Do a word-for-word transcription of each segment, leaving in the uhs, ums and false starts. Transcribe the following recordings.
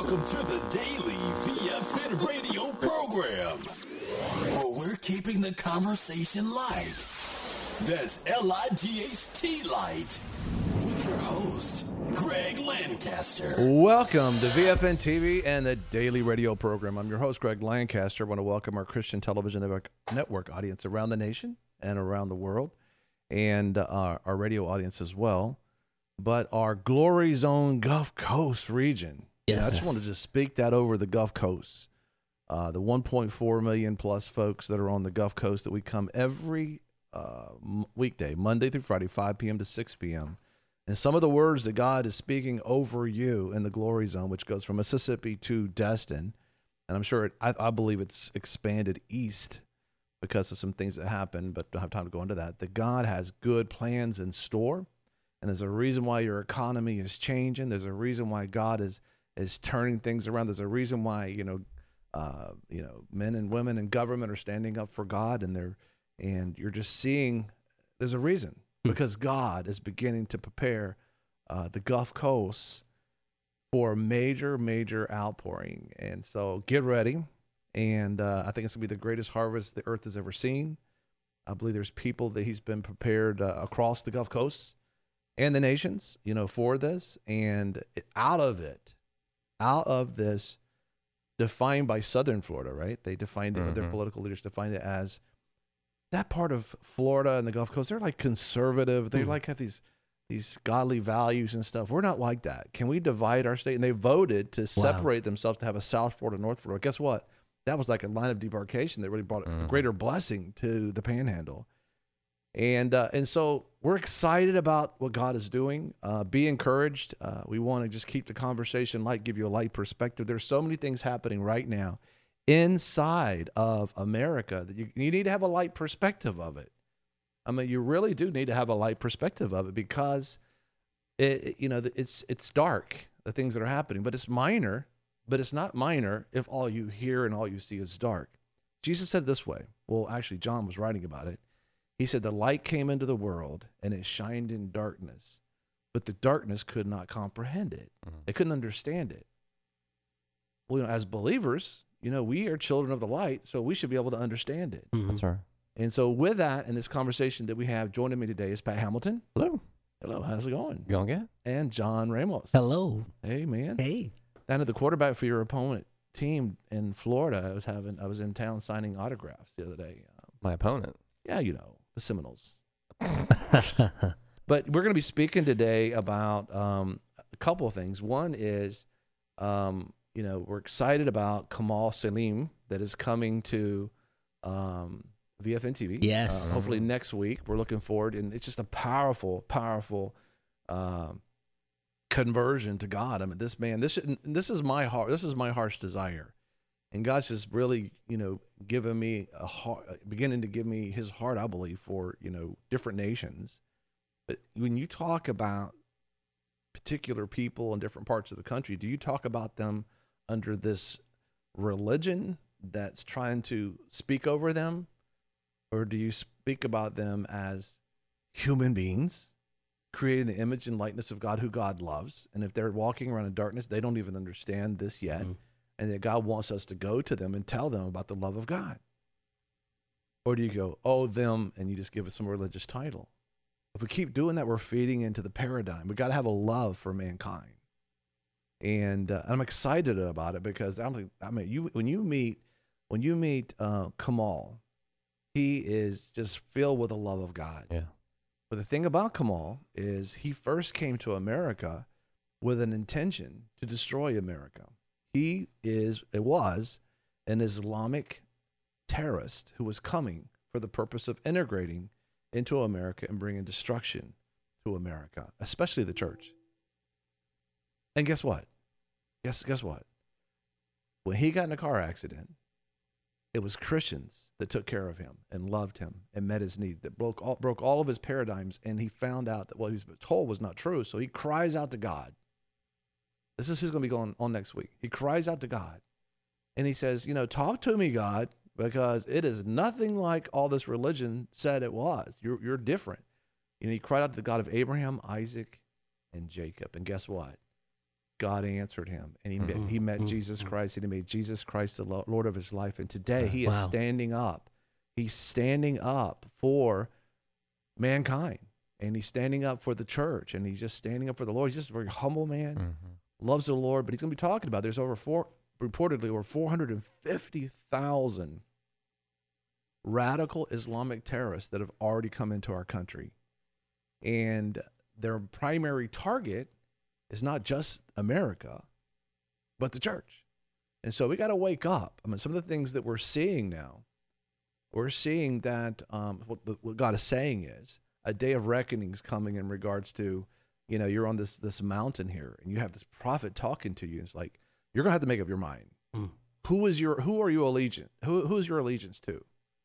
Welcome to the Daily V F N radio program, where we're keeping the conversation light. That's L I G H T light. With your host, Greg Lancaster. Welcome to V F N T V and the Daily Radio program. I'm your host, Greg Lancaster. I want to welcome our Christian Television Network, network audience around the nation and around the world, and uh, our radio audience as well. But our Glory Zone Gulf Coast region. Yes. Yeah, I just wanted to speak that over the Gulf Coast. Uh, the one point four million plus folks that are on the Gulf Coast that we come every uh, weekday, Monday through Friday, five p.m. to six p.m. And some of the words that God is speaking over you in the Glory Zone, which goes from Mississippi to Destin, and I'm sure it, I, I believe it's expanded east because of some things that happened, but don't have time to go into that. That God has good plans in store. And there's a reason why your economy is changing. There's a reason why God is is turning things around. There's a reason why, you know, uh, you know, men and women in government are standing up for God, and they're and you're just seeing there's a reason because God is beginning to prepare uh, the Gulf Coast for a major, major outpouring. And so get ready. And uh, I think it's gonna be the greatest harvest the earth has ever seen. I believe there's people that He's been prepared uh, across the Gulf Coast and the nations, you know, for this, and out of it, out of this, defined by Southern Florida, right? They defined it, mm-hmm. their political leaders defined it as that part of Florida and the Gulf Coast. They're like conservative. They mm. like have these these godly values and stuff. We're not like that. Can we divide our state? And they voted to wow. separate themselves to have a South Florida, North Florida. Guess what? That was like a line of demarcation that really brought mm. a greater blessing to the Panhandle. And uh, and so we're excited about what God is doing. Uh, be encouraged. Uh, we want to just keep the conversation light, give you a light perspective. There's so many things happening right now inside of America that you, you need to have a light perspective of it. I mean, you really do need to have a light perspective of it because it, you know, it's it's dark, the things that are happening, but it's minor. But it's not minor if all you hear and all you see is dark. Jesus said it this way. Well, actually, John was writing about it. He said, the light came into the world, and it shined in darkness, but the darkness could not comprehend it. Mm-hmm. They couldn't understand it. Well, you know, as believers, you know, we are children of the light, so we should be able to understand it. Mm-hmm. That's right. And so with that, in this conversation that we have, joining me today is Pat Hamilton. Hello. Hello, how's it going? Going good. And John Ramos. Hello. Hey, man. Hey. Down at the quarterback for your opponent team in Florida, I was having, I was in town signing autographs the other day. Um, My opponent? Yeah, you know. The Seminoles. But we're going to be speaking today about um, a couple of things. One is, um, you know, we're excited about Kamal Salim that is coming to um, V F N T V. Yes. Uh, hopefully next week. We're looking forward. And it's just a powerful, powerful um, conversion to God. I mean, this man, this this is my heart. This is my heart's desire. And God's just really, you know, giving me a heart, beginning to give me His heart, I believe, for, you know, different nations. But when you talk about particular people in different parts of the country, do you talk about them under this religion that's trying to speak over them? Or do you speak about them as human beings, creating the image and likeness of God, who God loves? And if they're walking around in darkness, they don't even understand this yet. Mm. And that God wants us to go to them and tell them about the love of God? Or do you go, oh, them, and you just give it some religious title? If we keep doing that, we're feeding into the paradigm. We got to have a love for mankind. And uh, I'm excited about it because I don't think, I mean, you when you meet, when you meet uh, Kamal, he is just filled with the love of God. Yeah. But the thing about Kamal is he first came to America with an intention to destroy America. He is, it was, an Islamic terrorist who was coming for the purpose of integrating into America and bringing destruction to America, especially the church. And guess what? Guess, guess what? When he got in a car accident, it was Christians that took care of him and loved him and met his need, that broke all, broke all of his paradigms, and he found out that what he was told was not true, so he cries out to God. This is who's going to be going on next week. He cries out to God, and he says, you know, talk to me, God, because it is nothing like all this religion said it was. You're, you're different. You know, he cried out to the God of Abraham, Isaac, and Jacob. And guess what? God answered him, and he Mm-hmm. met, he met Mm-hmm. Jesus Christ, and he made Jesus Christ the Lo- Lord of his life. And today he Wow. is standing up. He's standing up for mankind, and he's standing up for the church, and he's just standing up for the Lord. He's just a very humble man, Mm-hmm. loves the Lord, but he's going to be talking about there's over four, reportedly over four hundred fifty thousand radical Islamic terrorists that have already come into our country. And their primary target is not just America, but the church. And so we got to wake up. I mean, some of the things that we're seeing now, we're seeing that um, what, the, what God is saying is a day of reckoning is coming in regards to, you know, you're on this this mountain here, and you have this prophet talking to you. It's like, you're going to have to make up your mind. Mm. Who is your, who are you allegiance? Who, who is your allegiance to?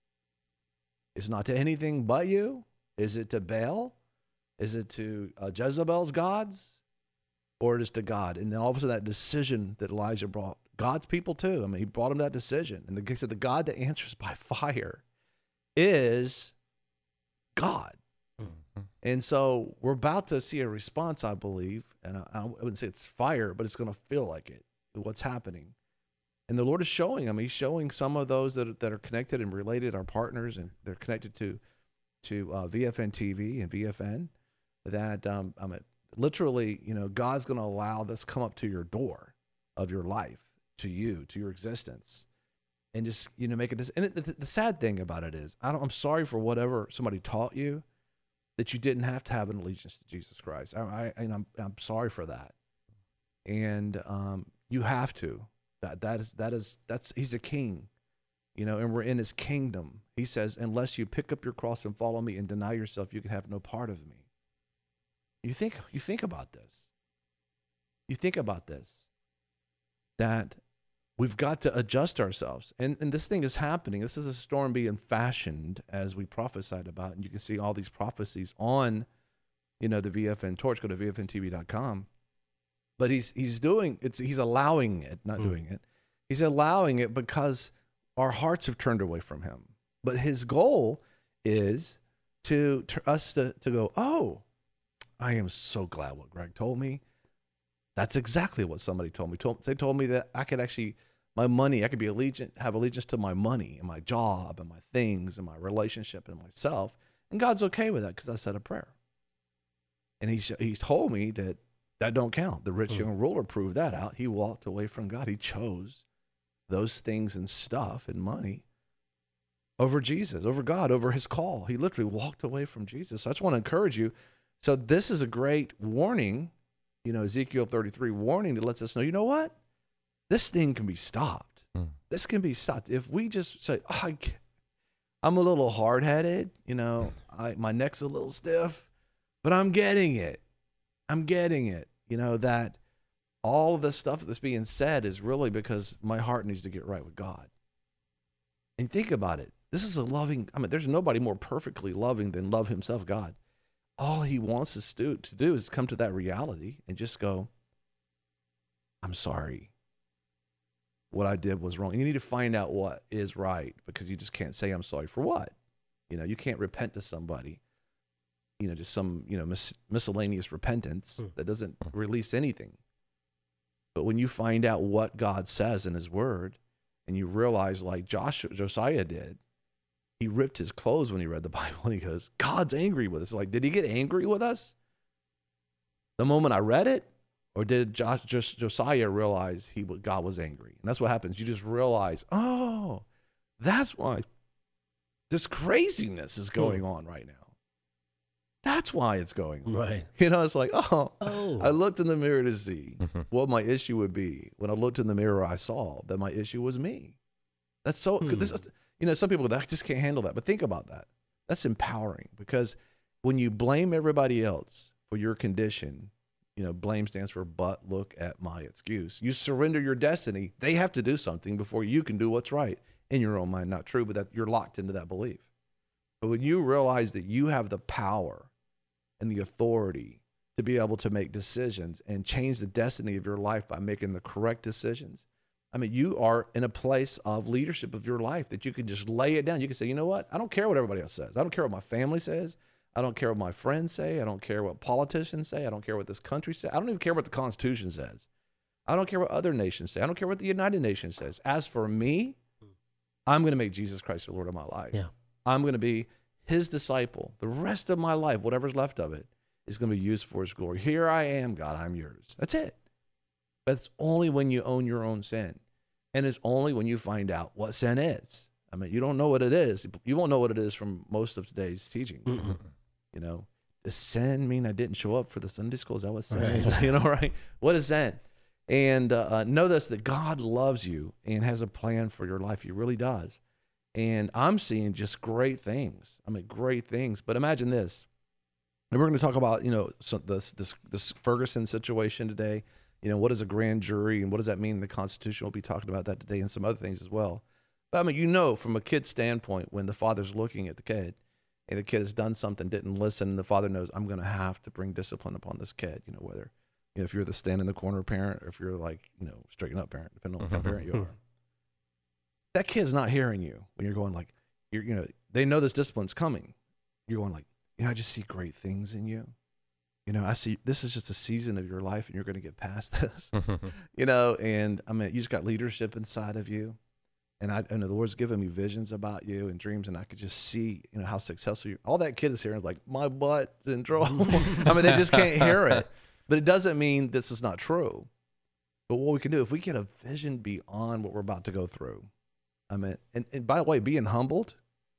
It's not to anything but you? Is it to Baal? Is it to uh, Jezebel's gods? Or it is to God? And then all of a sudden that decision that Elijah brought God's people too. I mean, he brought him that decision. And the, he said the God that answers by fire is God. Mm-hmm. And so we're about to see a response, I believe. And I, I wouldn't say it's fire, but it's going to feel like it, what's happening. And the Lord is showing them. He's showing some of those that, that are connected and related, our partners, and they're connected to to uh, V F N T V and V F N, that um, I mean, literally, you know, God's going to allow this come up to your door of your life, to you, to your existence, and just, you know, make it. And it, the, the sad thing about it is, I don't, I'm sorry for whatever somebody taught you, that you didn't have to have an allegiance to Jesus Christ. I, I and I'm I'm sorry for that. And um, you have to. That that is that is that's he's a king, you know, and we're in his kingdom. He says, unless you pick up your cross and follow me and deny yourself, you can have no part of me. You think you think about this. You think about this. That we've got to adjust ourselves. And and this thing is happening. This is a storm being fashioned as we prophesied about. And you can see all these prophecies on, you know, the V F N Torch. Go to V F N T V dot com. But he's he's doing it's he's allowing it, not mm. doing it. He's allowing it because our hearts have turned away from him. But his goal is to, to us to, to go, oh, I am so glad what Greg told me. That's exactly what somebody told me. Told, they told me that I could actually, my money, I could be allegiant, have allegiance to my money and my job and my things and my relationship and myself. And God's okay with that because I said a prayer. And he he told me that that don't count. The rich young ruler proved that out. He walked away from God. He chose those things and stuff and money over Jesus, over God, over his call. He literally walked away from Jesus. So I just want to encourage you. So this is a great warning, you know, Ezekiel thirty-three warning that lets us know, you know what? This thing can be stopped. Mm. This can be stopped. If we just say, oh, I I'm a little hard-headed, you know, I, my neck's a little stiff, but I'm getting it. I'm getting it. You know, that all of the stuff that's being said is really because my heart needs to get right with God. And think about it. This is a loving, I mean, there's nobody more perfectly loving than love himself, God. All he wants us to do, to do is come to that reality and just go, I'm sorry. What I did was wrong. And you need to find out what is right, because you just can't say I'm sorry for what. You know, you can't repent to somebody. You know, just some, you know, mis- miscellaneous repentance that doesn't release anything. But when you find out what God says in his word, and you realize, like Joshua, Josiah did, he ripped his clothes when he read the Bible, and he goes, God's angry with us. Like, did he get angry with us the moment I read it? Or did Josh, just Josiah realize he God was angry? And that's what happens. You just realize, oh, that's why this craziness is going on right now. That's why it's going on. Right. You know, it's like, oh, oh. I looked in the mirror to see what my issue would be. When I looked in the mirror, I saw that my issue was me. That's so, hmm. this is, you know, some people that just can't handle that. But think about that. That's empowering, because when you blame everybody else for your condition, you know, blame stands for but look at my excuse. You surrender your destiny. They have to do something before you can do what's right in your own mind. Not true, but that you're locked into that belief. But when you realize that you have the power and the authority to be able to make decisions and change the destiny of your life by making the correct decisions, I mean, you are in a place of leadership of your life that you can just lay it down. You can say, you know what? I don't care what everybody else says. I don't care what my family says. I don't care what my friends say. I don't care what politicians say. I don't care what this country says. I don't even care what the Constitution says. I don't care what other nations say. I don't care what the United Nations says. As for me, I'm going to make Jesus Christ the Lord of my life. Yeah. I'm going to be his disciple. The rest of my life, whatever's left of it, is going to be used for his glory. Here I am, God, I'm yours. That's it. But it's only when you own your own sin. And it's only when you find out what sin is. I mean, you don't know what it is. You won't know what it is from most of today's teaching. Mm-hmm. You know, does sin mean I didn't show up for the Sunday school? Is that what sin right. is? You know, right? What is sin? And uh, know this, that God loves you and has a plan for your life. He really does. And I'm seeing just great things. I mean, great things. But imagine this. And we're going to talk about, you know, so this, this, this Ferguson situation today. You know, what is a grand jury and what does that mean in the Constitution? We'll be talking about that today and some other things as well. But I mean, you know, from a kid's standpoint, when the father's looking at the kid and the kid has done something, didn't listen, and the father knows, I'm going to have to bring discipline upon this kid, you know, whether, you know, if you're the stand in the corner parent or if you're like, you know, straighten up parent, depending on what kind of parent you are. That kid's not hearing you when you're going like, you're, you know, they know this discipline's coming. You're going like, you know, I just see great things in you. You know, I see this is just a season of your life and you're going to get past this, you know, and I mean, you just got leadership inside of you. And I, I know the Lord's given me visions about you and dreams, and I could just see, you know, how successful you are. All that kid is hearing is like, my butt's in trouble. I mean, they just can't hear it. But it doesn't mean this is not true. But what we can do, if we get a vision beyond what we're about to go through, I mean, and, and by the way, being humbled,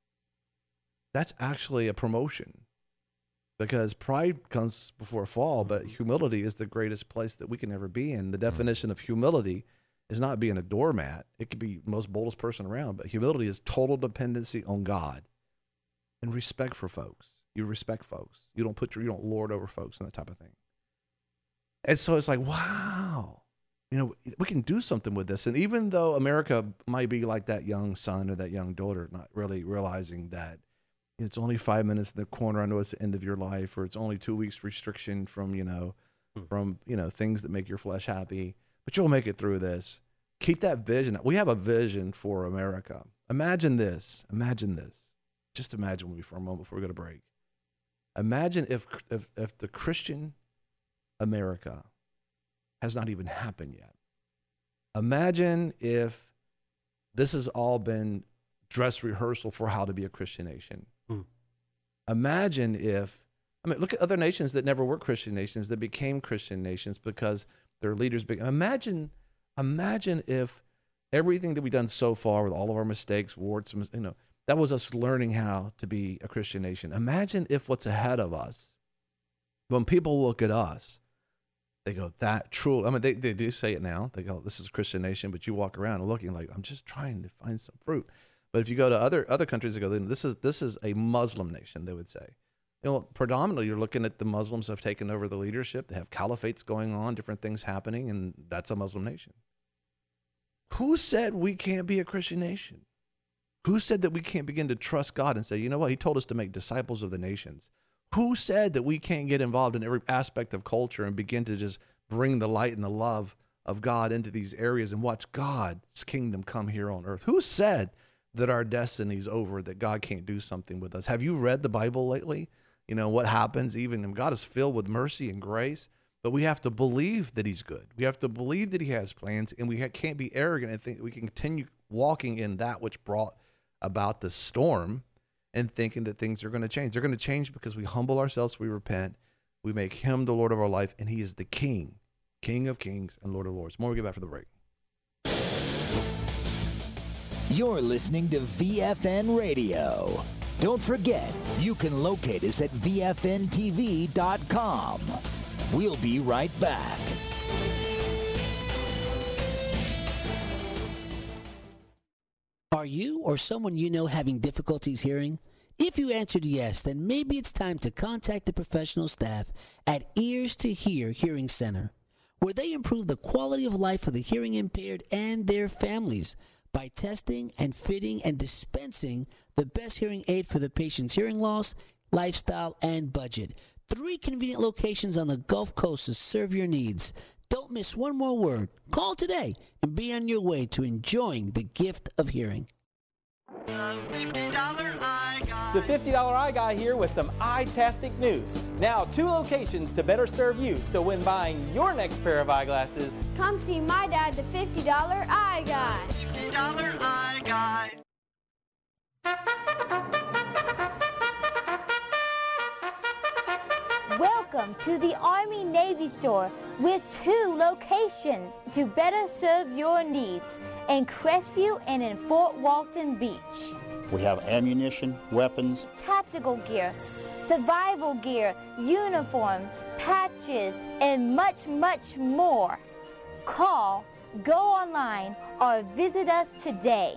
that's actually a promotion. Because pride comes before a fall, but humility is the greatest place that we can ever be in. The definition of humility is not being a doormat. It could be the most boldest person around, but humility is total dependency on God and respect for folks. You respect folks. You don't put your, you don't lord over folks and that type of thing. And so it's like, wow, you know, we can do something with this. And even though America might be like that young son or that young daughter, not really realizing that it's only five minutes in the corner, I know it's the end of your life, or it's only two weeks restriction from, you know, hmm. from, you know, things that make your flesh happy. But you'll make it through this. Keep that vision. We have a vision for America. Imagine this. Imagine this. Just imagine with me for a moment before we go to break. Imagine if, if, if the Christian America has not even happened yet. Imagine if this has all been dress rehearsal for how to be a Christian nation. Mm. Imagine if, I mean, look at other nations that never were Christian nations that became Christian nations because their leaders. Be, imagine, imagine if everything that we've done so far with all of our mistakes, warts, you know, that was us learning how to be a Christian nation. Imagine if what's ahead of us, when people look at us, they go, that true. I mean, they, they do say it now. They go, this is a Christian nation, but you walk around looking like, I'm just trying to find some fruit. But if you go to other other countries, they go, this is this is a Muslim nation, they would say. You know, predominantly, you're looking at the Muslims have taken over the leadership. They have caliphates going on, different things happening, and that's a Muslim nation. Who said we can't be a Christian nation? Who said that we can't begin to trust God and say, you know what, he told us to make disciples of the nations? Who said that we can't get involved in every aspect of culture and begin to just bring the light and the love of God into these areas and watch God's kingdom come here on earth? Who said that our destiny's over, that God can't do something with us? Have you read the Bible lately? You know, what happens even, and God is filled with mercy and grace, but we have to believe that he's good. We have to believe that he has plans, and we ha- can't be arrogant and think we can continue walking in that which brought about the storm and thinking that things are going to change. They're going to change because we humble ourselves, we repent, we make him the Lord of our life, and he is the King, King of kings and Lord of lords. More we get back for the break. You're listening to V F N Radio. Don't forget, you can locate us at V F N T V dot com. We'll be right back. Are you or someone you know having difficulties hearing? If you answered yes, then maybe it's time to contact the professional staff at Ears to Hear Hearing Center, where they improve the quality of life for the hearing impaired and their families by testing and fitting and dispensing the best hearing aid for the patient's hearing loss, lifestyle, and budget. Three convenient locations on the Gulf Coast to serve your needs. Don't miss one more word. Call today and be on your way to enjoying the gift of hearing. The fifty dollar I The fifty dollar Eye Guy here with some eye-tastic news. Now, two locations to better serve you, so when buying your next pair of eyeglasses, come see my dad, the fifty dollar Eye Guy. fifty dollar Eye Guy. Welcome to the Army Navy store with two locations to better serve your needs in Crestview and in Fort Walton Beach. We have ammunition, weapons, tactical gear, survival gear, uniform, patches, and much, much more. Call, go online, or visit us today.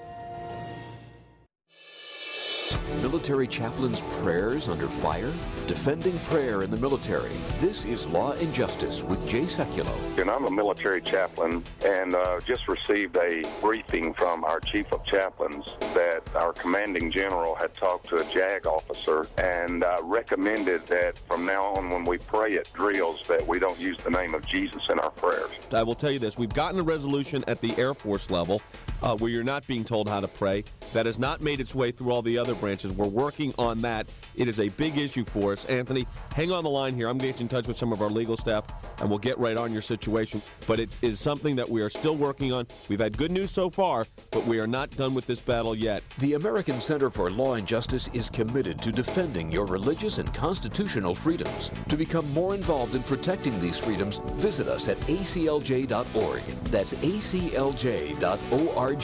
Military chaplains' prayers under fire? Defending prayer in the military. This is Law and Justice with Jay Sekulow. And I'm a military chaplain and uh, just received a briefing from our chief of chaplains that our commanding general had talked to a JAG officer and uh, recommended that from now on when we pray at drills that we don't use the name of Jesus in our prayers. I will tell you this. We've gotten a resolution at the Air Force level uh, where you're not being told how to pray. That has not made its way through all the other branches. We're working on that. It is a big issue for us. Anthony, hang on the line here. I'm getting in touch with some of our legal staff, and we'll get right on your situation. But it is something that we are still working on. We've had good news so far, but we are not done with this battle yet. The American Center for Law and Justice is committed to defending your religious and constitutional freedoms. To become more involved in protecting these freedoms, visit us at A C L J dot org. That's A C L J dot org.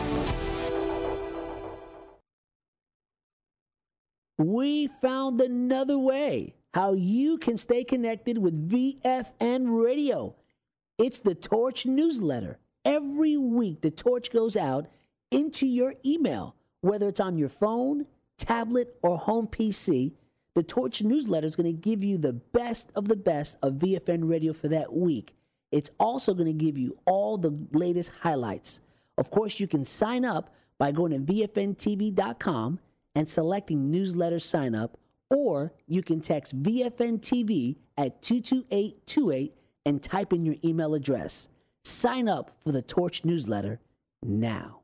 We found another way how you can stay connected with V F N Radio. It's the Torch newsletter. Every week, the Torch goes out into your email, whether it's on your phone, tablet, or home P C. The Torch newsletter is going to give you the best of the best of V F N Radio for that week. It's also going to give you all the latest highlights. Of course, you can sign up by going to V F N T V dot com and selecting newsletter sign up, or you can text V F N T V at two two eight two eight and type in your email address. Sign up for the Torch newsletter now.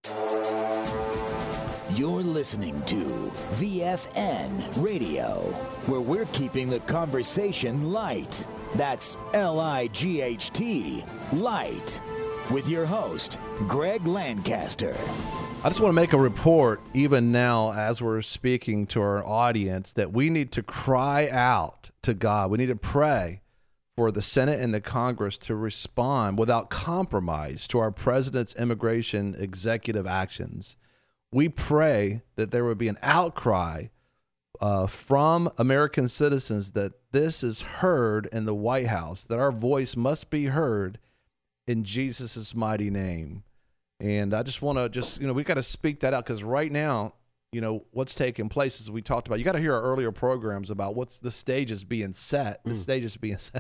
You're listening to V F N Radio, where we're keeping the conversation light. That's L I G H T, light. With your host, Greg Lancaster. I just want to make a report, even now as we're speaking to our audience, that we need to cry out to God. We need to pray for the Senate and the Congress to respond without compromise to our president's immigration executive actions. We pray that there would be an outcry uh, from American citizens that this is heard in the White House, that our voice must be heard in Jesus' mighty name. And I just want to just, you know, we got to speak that out, because right now, you know, what's taking place is we talked about, you got to hear our earlier programs about what's the stage is being set. The mm. stage is being set.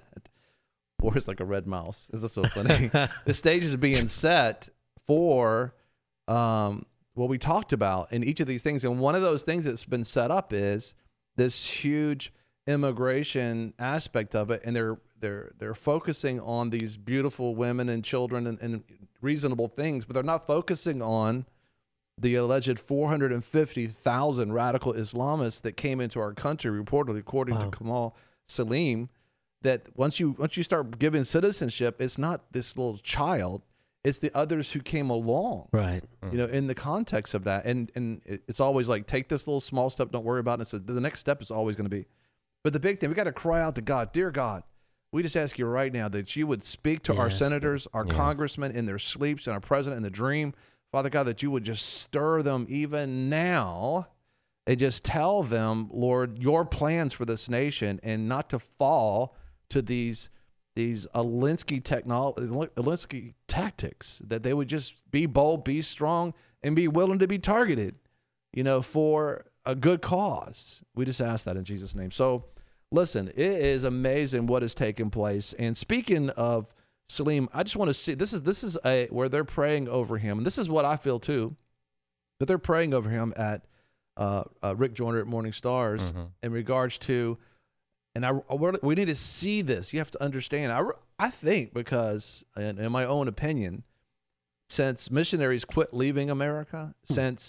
Or it's like a red mouse. Is this so funny? The stage is being set for um, what we talked about in each of these things. And one of those things that's been set up is this huge immigration aspect of it. And they're they're they're focusing on these beautiful women and children and, and reasonable things, but they're not focusing on the alleged four hundred fifty thousand radical Islamists that came into our country, reportedly, according wow. to Kamal Salim, that once you once you start giving citizenship, it's not this little child, it's the others who came along. Right. You know, in the context of that. And and it's always like, take this little small step, don't worry about it. So the next step is always going to be. But the big thing, we got to cry out to God, dear God, we just ask you right now that you would speak to yes. our senators, our yes. congressmen in their sleeps, and our president in the dream. Father God, that you would just stir them even now and just tell them, Lord, your plans for this nation, and not to fall to these these Alinsky technol- Alinsky tactics, that they would just be bold, be strong, and be willing to be targeted, you know, for a good cause. We just ask that in Jesus' name. So, listen, it is amazing what has taken place. And speaking of Salim, I just want to see, this is this is a where they're praying over him. And this is what I feel too, that they're praying over him at uh, uh, Rick Joyner at Morning Stars mm-hmm. in regards to, and I, we need to see this. You have to understand, I, I think because, in, in my own opinion, since missionaries quit leaving America, hmm. since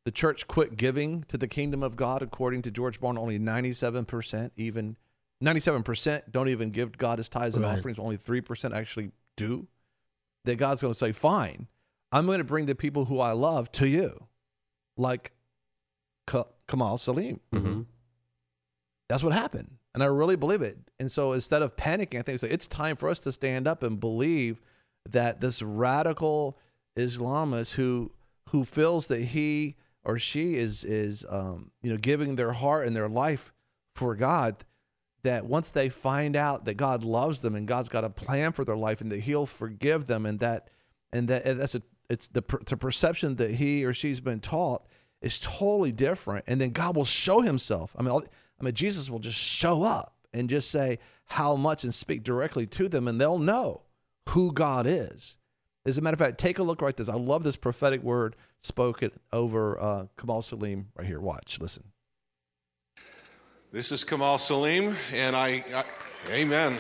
The church quit giving to the kingdom of God, according to George Barna. Only ninety-seven percent, even ninety-seven percent don't even give God his tithes and Right. offerings. Only three percent actually do. That God's going to say, fine, I'm going to bring the people who I love to you, like Ka- Kamal Salim. Mm-hmm. That's what happened. And I really believe it. And so instead of panicking, I think it's, like, it's time for us to stand up and believe that this radical Islamist who who feels that he or she is is um, you know, giving their heart and their life for God, that once they find out that God loves them and God's got a plan for their life and that He'll forgive them, and that and that and that's a it's the the perception that he or she's been taught is totally different, and then God will show Himself. I mean, all, I mean, Jesus will just show up and just say how much and speak directly to them, and they'll know who God is. As a matter of fact, take a look right this. I love this prophetic word spoken over uh, Kamal Salim right here. Watch, listen. This is Kamal Salim, and I, I amen.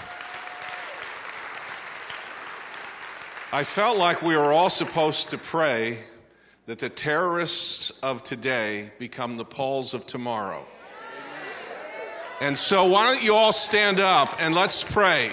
I felt like we were all supposed to pray that the terrorists of today become the Pauls of tomorrow. And so why don't you all stand up and let's pray.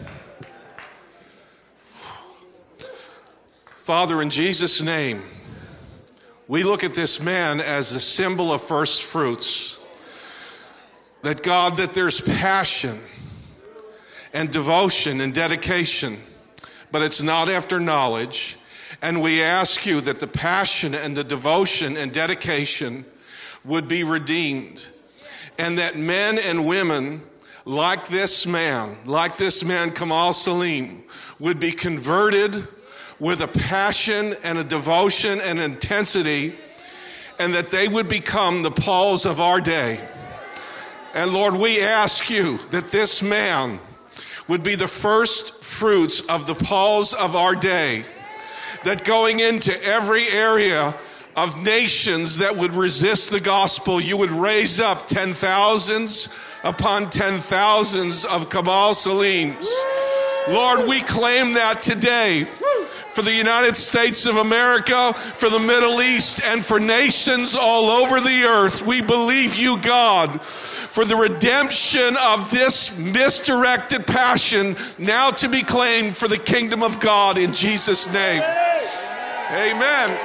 Father, in Jesus' name, we look at this man as the symbol of first fruits. That God, that there's passion and devotion and dedication, but it's not after knowledge. And we ask you that the passion and the devotion and dedication would be redeemed. And that men and women like this man, like this man Kamal Salim, would be converted with a passion and a devotion and intensity, and that they would become the Pauls of our day. And Lord, we ask you that this man would be the first fruits of the Pauls of our day, that going into every area of nations that would resist the gospel, you would raise up ten thousands upon ten thousands of Kamal Salims. Lord, we claim that today for the United States of America, for the Middle East, and for nations all over the earth. We believe you, God, for the redemption of this misdirected passion now to be claimed for the kingdom of God in Jesus' name. Amen.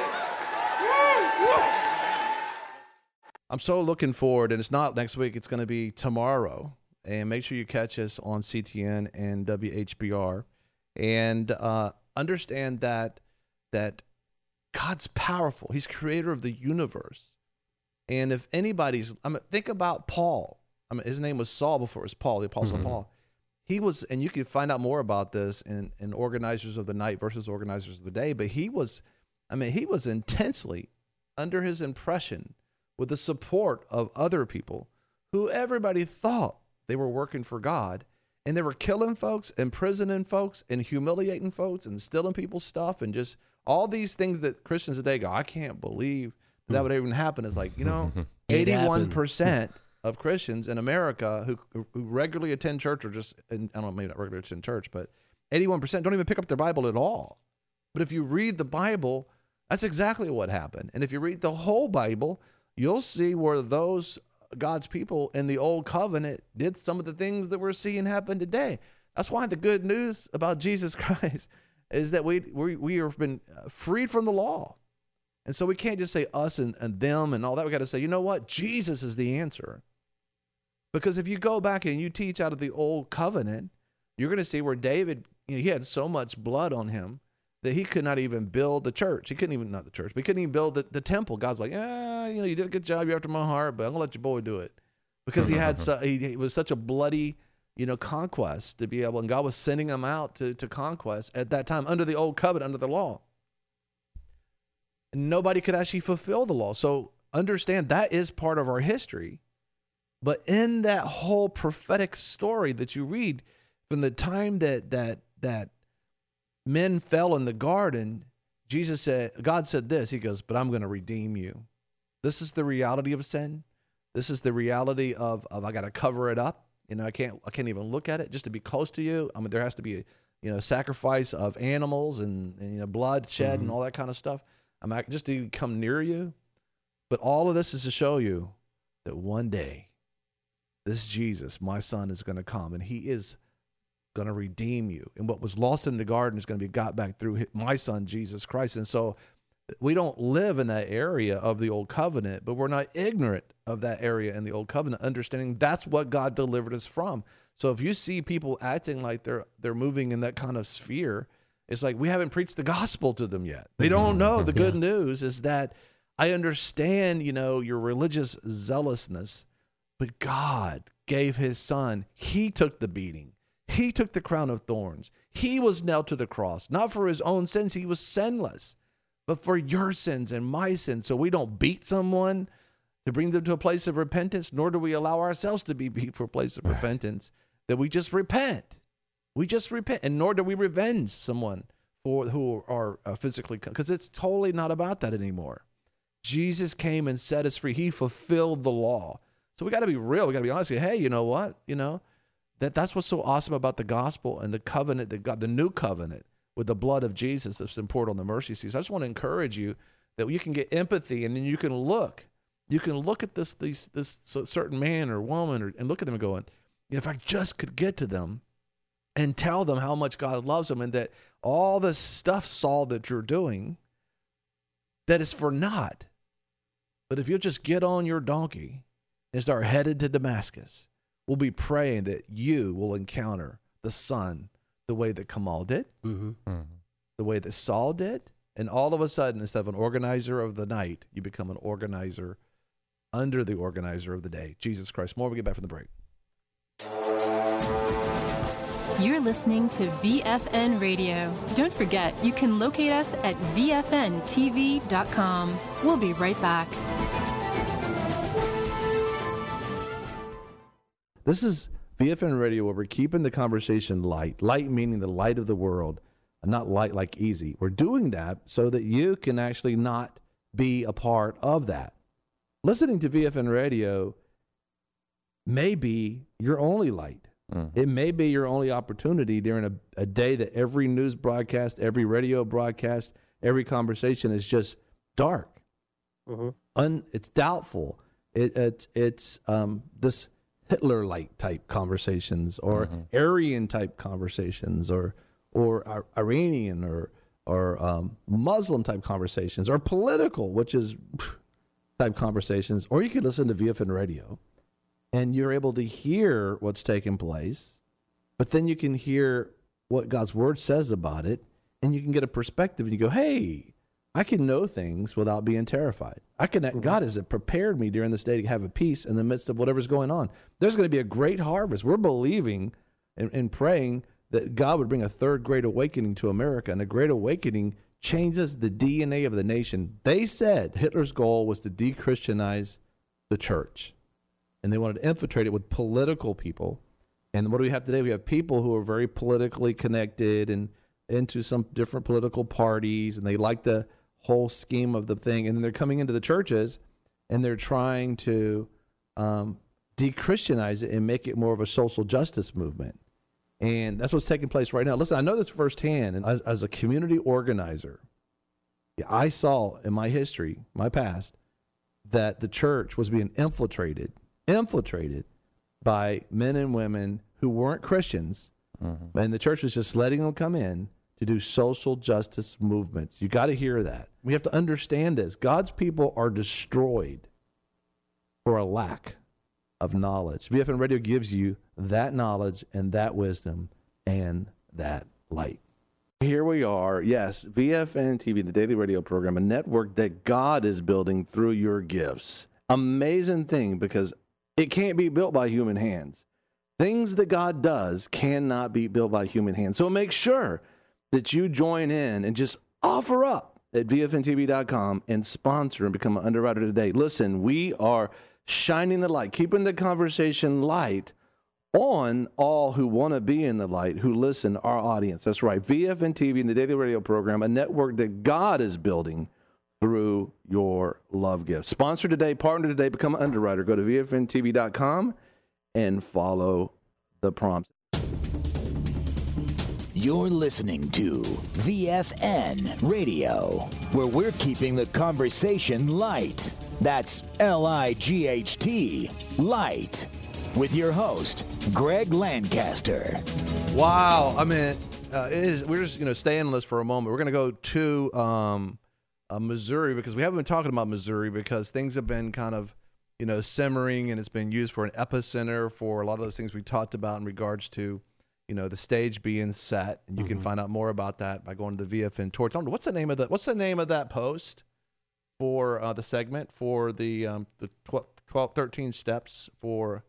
I'm so looking forward, and it's not next week, it's going to be tomorrow. And make sure you catch us on C T N and W H B R. And uh, understand that that God's powerful. He's creator of the universe. And if anybody's, I mean, think about Paul. I mean, his name was Saul before it was Paul, the Apostle mm-hmm. Paul. He was, and you can find out more about this in, in Organizers of the Night versus Organizers of the Day, but he was, I mean, he was intensely under his impression with the support of other people who everybody thought they were working for God, and they were killing folks, imprisoning folks, and humiliating folks, and stealing people's stuff, and just all these things that Christians today go, I can't believe that, that would even happen. It's like, you know, eighty-one percent of Christians in America who, who regularly attend church, or just, and I don't know, maybe not regularly attend church, but eighty-one percent don't even pick up their Bible at all. But if you read the Bible, that's exactly what happened. And if you read the whole Bible, you'll see where those God's people in the old covenant did some of the things that we're seeing happen today. That's why the good news about Jesus Christ is that we we we have been freed from the law. And so we can't just say us and, and them and all that. We got to say, you know what? Jesus is the answer. Because if you go back and you teach out of the old covenant, you're going to see where David, you know, he had so much blood on him that he could not even build the church. He couldn't even, not the church, but he couldn't even build the, the temple. God's like, yeah, you know, you did a good job. You're after my heart, but I'm going to let your boy do it. Because he had, so, he, he was such a bloody, you know, conquest to be able, and God was sending him out to, to conquest at that time under the old covenant, under the law. And nobody could actually fulfill the law. So understand that is part of our history. But in that whole prophetic story that you read, from the time that, that, that, men fell in the garden, Jesus said, God said this, he goes, but I'm going to redeem you. This is the reality of sin. This is the reality of, of I got to cover it up. You know, I can't, I can't even look at it just to be close to you. I mean, there has to be a, you know, sacrifice of animals and, and you know, blood shed mm-hmm. and all that kind of stuff. I'm mean, just to come near you. But all of this is to show you that one day, this Jesus, my son, is going to come, and he is going to redeem you. And what was lost in the garden is going to be got back through my son, Jesus Christ. And so we don't live in that area of the old covenant, but we're not ignorant of that area in the old covenant, understanding that's what God delivered us from. So if you see people acting like they're they're moving in that kind of sphere, it's like we haven't preached the gospel to them yet. They don't know. The good yeah. news is that I understand, you know, your religious zealousness, but God gave his son. He took the beating. He took the crown of thorns. He was nailed to the cross, not for his own sins. He was sinless, but for your sins and my sins. So we don't beat someone to bring them to a place of repentance, nor do we allow ourselves to be beat for a place of repentance, that we just repent. We just repent, and nor do we revenge someone for who are uh, physically, because it's totally not about that anymore. Jesus came and set us free. He fulfilled the law. So we got to be real. We got to be honest. Hey, you know what? You know, that that's what's so awesome about the gospel and the covenant that God, the new covenant with the blood of Jesus that's been poured on the mercy seat. So I just want to encourage you that you can get empathy, and then you can look. You can look at this these, this certain man or woman or, and look at them and going, if I just could get to them and tell them how much God loves them and that all this stuff, Saul, that you're doing, that is for naught. But if you'll just get on your donkey and start headed to Damascus, we'll be praying that you will encounter the Son the way that Kamal did, mm-hmm. Mm-hmm. the way that Saul did. And all of a sudden, instead of an organizer of the night, you become an organizer under the organizer of the day, Jesus Christ. More, we get back from the break. You're listening to V F N Radio. Don't forget, you can locate us at V F N T V dot com. We'll be right back. This is V F N Radio, where we're keeping the conversation light. Light meaning the light of the world, not light like easy. We're doing that so that you can actually not be a part of that. Listening to V F N Radio may be your only light. Mm-hmm. It may be your only opportunity during a, a day that every news broadcast, every radio broadcast, every conversation is just dark. Mm-hmm. Un, it's doubtful. It, it, it's um, this Hitler-like type conversations, or mm-hmm. Aryan-type conversations, or or Iranian or or um, Muslim-type conversations, or political, which is type conversations. Or you could listen to V F N Radio, and you're able to hear what's taking place, but then you can hear what God's Word says about it, and you can get a perspective, and you go, hey, I can know things without being terrified. I can. Mm-hmm. God has prepared me during this day to have a peace in the midst of whatever's going on. There's going to be a great harvest. We're believing and, and praying that God would bring a third great awakening to America, and a great awakening changes the D N A of the nation. They said Hitler's goal was to de-Christianize the church, and they wanted to infiltrate it with political people. And what do we have today? We have people who are very politically connected and into some different political parties, and they like the whole scheme of the thing. And then they're coming into the churches, and they're trying to um, de-Christianize it and make it more of a social justice movement. And that's what's taking place right now. Listen, I know this firsthand. And as, as a community organizer, I saw in my history, my past, that the church was being infiltrated, infiltrated by men and women who weren't Christians. Mm-hmm. And the church was just letting them come in to do social justice movements. You got to hear that. We have to understand this. God's people are destroyed for a lack of knowledge. V F N Radio gives you that knowledge and that wisdom and that light. Here we are. Yes, V F N T V, the daily radio program, a network that God is building through your gifts. Amazing thing, because it can't be built by human hands. Things that God does cannot be built by human hands. So make sure that you join in and just offer up at V F N T V dot com and sponsor and become an underwriter today. Listen, we are shining the light, keeping the conversation light on all who want to be in the light, who listen, our audience. That's right. V F N T V, the daily radio program, a network that God is building through your love gift. Sponsor today, partner today, become an underwriter. Go to V F N T V dot com and follow the prompts. You're listening to V F N Radio, where we're keeping the conversation light. That's L I G H T, Light. With your host, Greg Lancaster. Wow. I mean, uh, it is, we're just, you know, stay in this for a moment. We're going to go to um, uh, Missouri because we haven't been talking about Missouri because things have been kind of, you know, simmering, and it's been used for an epicenter for a lot of those things we talked about in regards to, you know, the stage being set. And you mm-hmm. can find out more about that by going to the V F N Torch. What's the name of that? What's the name of that post for uh, the segment for the um, the twelve, twelve, thirteen steps for?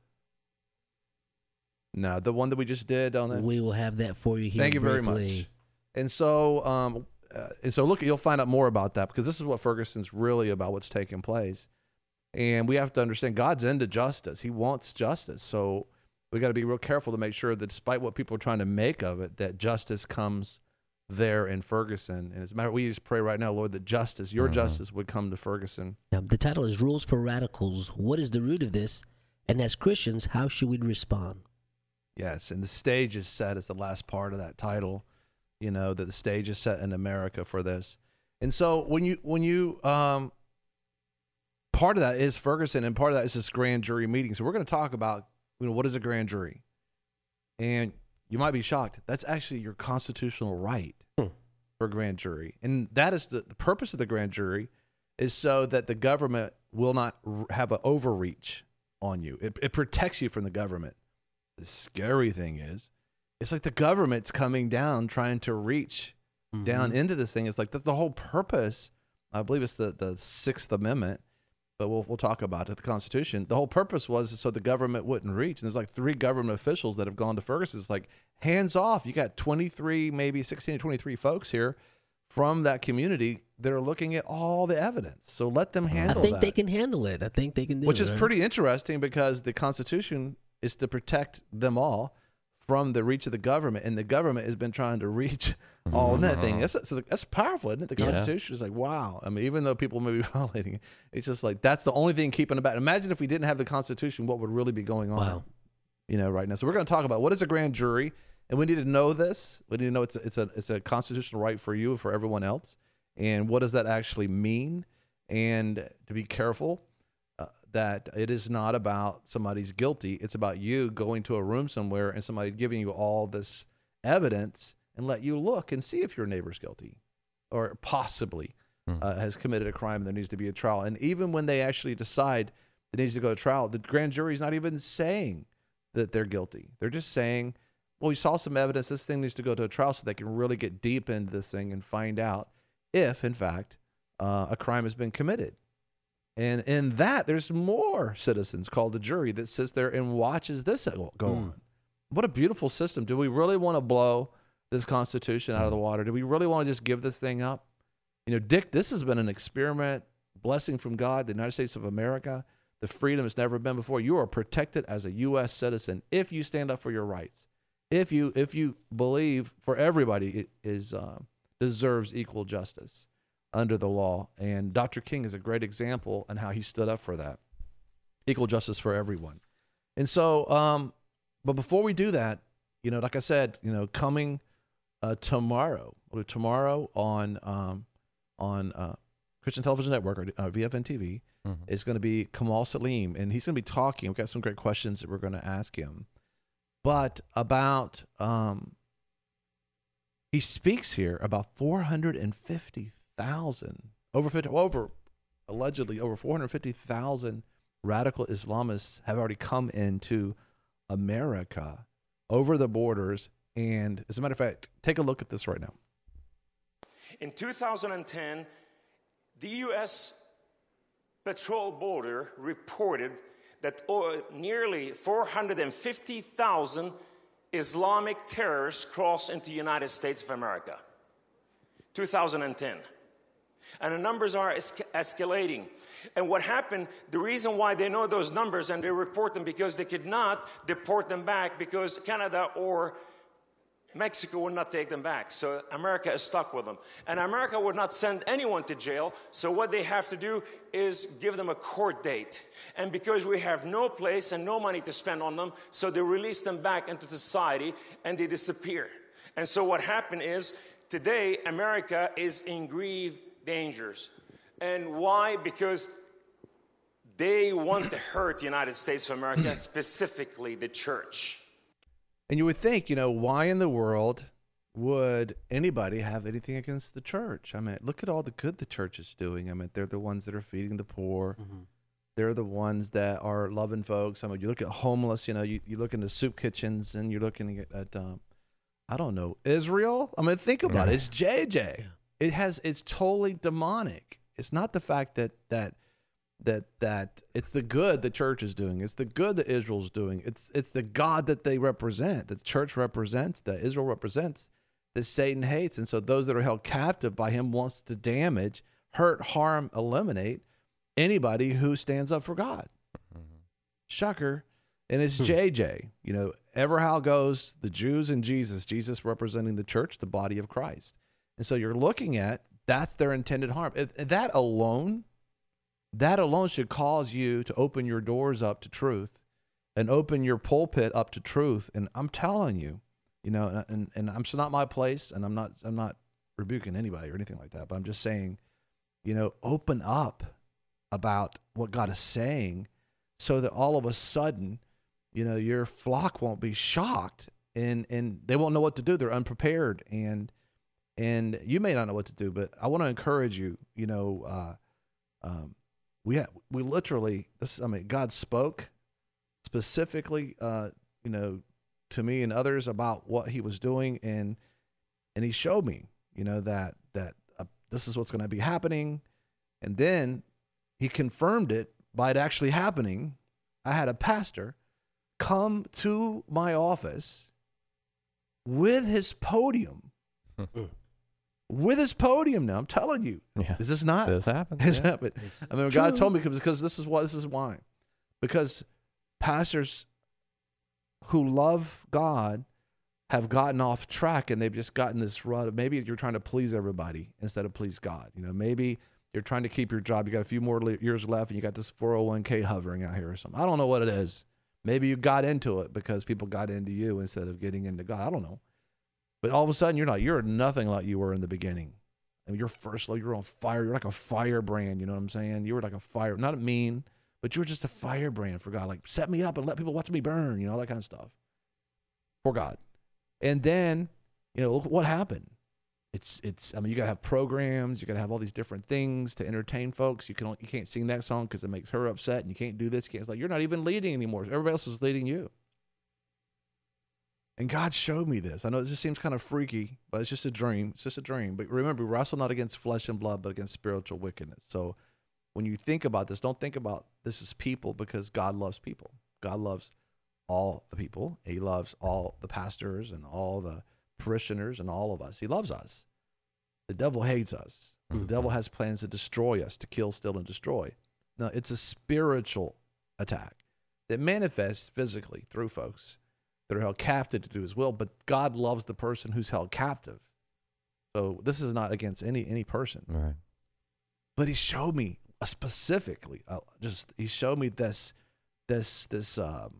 No, the one that we just did on that. We will have that for you here. Thank you briefly. very much. And so, um, uh, and so, look, you'll find out more about that because this is what Ferguson's really about. What's taking place, and we have to understand God's into justice. He wants justice. So we got to be real careful to make sure that, despite what people are trying to make of it, that justice comes there in Ferguson. And as a matter, we just pray right now, Lord, that justice, your mm-hmm. justice, would come to Ferguson. Now, the title is "Rules for Radicals." What is the root of this? And as Christians, how should we respond? Yes, and the stage is set as the last part of that title, you know, that the stage is set in America for this. And so when you, when you, um, part of that is Ferguson, and part of that is this grand jury meeting. So we're going to talk about, you know, what is a grand jury? And you might be shocked. That's actually your constitutional right hmm. for a grand jury. And that is the, the purpose of the grand jury is so that the government will not r- have an overreach on you. It, it protects you from the government. The scary thing is, it's like the government's coming down, trying to reach mm-hmm. down into this thing. It's like that's the whole purpose. I believe it's the, the Sixth Amendment, but we'll we'll talk about it. The Constitution. The whole purpose was so the government wouldn't reach. And there's like three government officials that have gone to Ferguson. It's like hands off. You got twenty-three, maybe sixteen to twenty-three folks here from that community that are looking at all the evidence. So let them handle. I think that. they can handle it. I think they can do Which it. is right? pretty interesting because the Constitution is to protect them all from the reach of the government, and the government has been trying to reach all mm-hmm. that thing. That's, so that's powerful, isn't it? The Constitution yeah. is like, wow. I mean, even though people may be violating it, it's just like that's the only thing keeping it back. Imagine if we didn't have the Constitution, what would really be going on? Wow. You know, right now. So we're going to talk about what is a grand jury, and we need to know this. We need to know it's a, it's a it's a constitutional right for you and for everyone else, and what does that actually mean? And to be careful. That it is not about somebody's guilty. It's about you going to a room somewhere and somebody giving you all this evidence and let you look and see if your neighbor's guilty or possibly hmm. uh, has committed a crime. There needs to be a trial. And even when they actually decide it needs to go to trial, the grand jury is not even saying that they're guilty. They're just saying, well, we saw some evidence. This thing needs to go to a trial so they can really get deep into this thing and find out if, in fact, uh, a crime has been committed. And in that, there's more citizens called the jury that sits there and watches this go mm. on. What a beautiful system. Do we really want to blow this Constitution out of the water? Do we really want to just give this thing up? You know, Dick, this has been an experiment, blessing from God, the United States of America, the freedom has never been before. You are protected as a U S citizen if you stand up for your rights. If you if you believe for everybody it is uh, deserves equal justice under the law. And Doctor King is a great example on how he stood up for that. Equal justice for everyone. And so, um, but before we do that, you know, like I said, you know, coming uh, tomorrow, tomorrow on um, on uh, Christian Television Network, or uh, V F N T V, mm-hmm. is going to be Kamal Salim. And he's going to be talking. We've got some great questions that we're going to ask him. But about, um, he speaks here about four hundred fifty thousand, over fifty, over allegedly over four hundred fifty thousand radical Islamists have already come into America over the borders. And as a matter of fact, take a look at this right now. In two thousand ten, the U S Patrol Border reported that nearly four hundred fifty thousand Islamic terrorists crossed into the United States of America. two thousand ten. And the numbers are es- escalating. And what happened, the reason why they know those numbers and they report them, because they could not deport them back because Canada or Mexico would not take them back. So America is stuck with them. And America would not send anyone to jail. So what they have to do is give them a court date. And because we have no place and no money to spend on them, so they release them back into society and they disappear. And so what happened is, today America is in grave dangers. And why? Because They want to hurt the United States of America, specifically the church. And you would think, you know, why in the world would anybody have anything against the church? I mean, look at all the good the church is doing. I mean, they're the ones that are feeding the poor. Mm-hmm. They're the ones that are loving folks. I mean, you look at homeless, you know, you, you look into soup kitchens and you're looking at, at um, I don't know, Israel. I mean, think about yeah. it. It's J J. Yeah. It has, it's totally demonic. It's not the fact that, that, that that it's the good the church is doing. It's the good that Israel's doing. It's it's the God that they represent, that the church represents, that Israel represents, that Satan hates. And so those that are held captive by him wants to damage, hurt, harm, eliminate anybody who stands up for God. Mm-hmm. Shocker. And it's J J. You know, ever how it goes, the Jews and Jesus, Jesus representing the church, the body of Christ. And so you're looking at, that's their intended harm. If, if that alone That alone should cause you to open your doors up to truth and open your pulpit up to truth. And I'm telling you, you know, and, and I'm, it's not my place, and I'm not, I'm not rebuking anybody or anything like that, but I'm just saying, you know, open up about what God is saying so that all of a sudden, you know, your flock won't be shocked and, and they won't know what to do. They're unprepared, and, and you may not know what to do, but I want to encourage you, you know, uh, um, We had, we literally, this, I mean, God spoke specifically, uh, you know, to me and others about what he was doing. And, and he showed me, you know, that, that uh, this is what's going to be happening. And then he confirmed it by it actually happening. I had a pastor come to my office with his podium. With his podium now, I'm telling you. Yeah. Is this not? This happened. This yeah. happened. I mean, God told me because, because this is what this is why. Because pastors who love God have gotten off track, and they've just gotten this rut of maybe you're trying to please everybody instead of please God. You know, maybe you're trying to keep your job. You got a few more le- years left, and you got this four oh one k hovering out here or something. I don't know what it is. Maybe you got into it because people got into you instead of getting into God. I don't know. But all of a sudden, you're not, you're nothing like you were in the beginning. I mean, you're first, you're on fire. You're like a firebrand, you know what I'm saying? You were like a fire, not mean, but you were just a firebrand for God. Like, set me up and let people watch me burn, you know, all that kind of stuff for God. And then, you know, look what happened. It's, it's, I mean, you got to have programs. You got to have all these different things to entertain folks. You, can, you can't sing that song because it makes her upset, and you can't do this. You can't, it's like, you're not even leading anymore. Everybody else is leading you. And God showed me this. I know it just seems kind of freaky, but it's just a dream. It's just a dream. But remember, we wrestle not against flesh and blood, but against spiritual wickedness. So when you think about this, don't think about this as people, because God loves people. God loves all the people. He loves all the pastors and all the parishioners and all of us. He loves us. The devil hates us. Mm-hmm. The devil has plans to destroy us, to kill, steal, and destroy. Now, it's a spiritual attack that manifests physically through folks that are held captive to do his will, but God loves the person who's held captive. So this is not against any any person. Right. But he showed me uh, specifically, uh, just he showed me this this this um,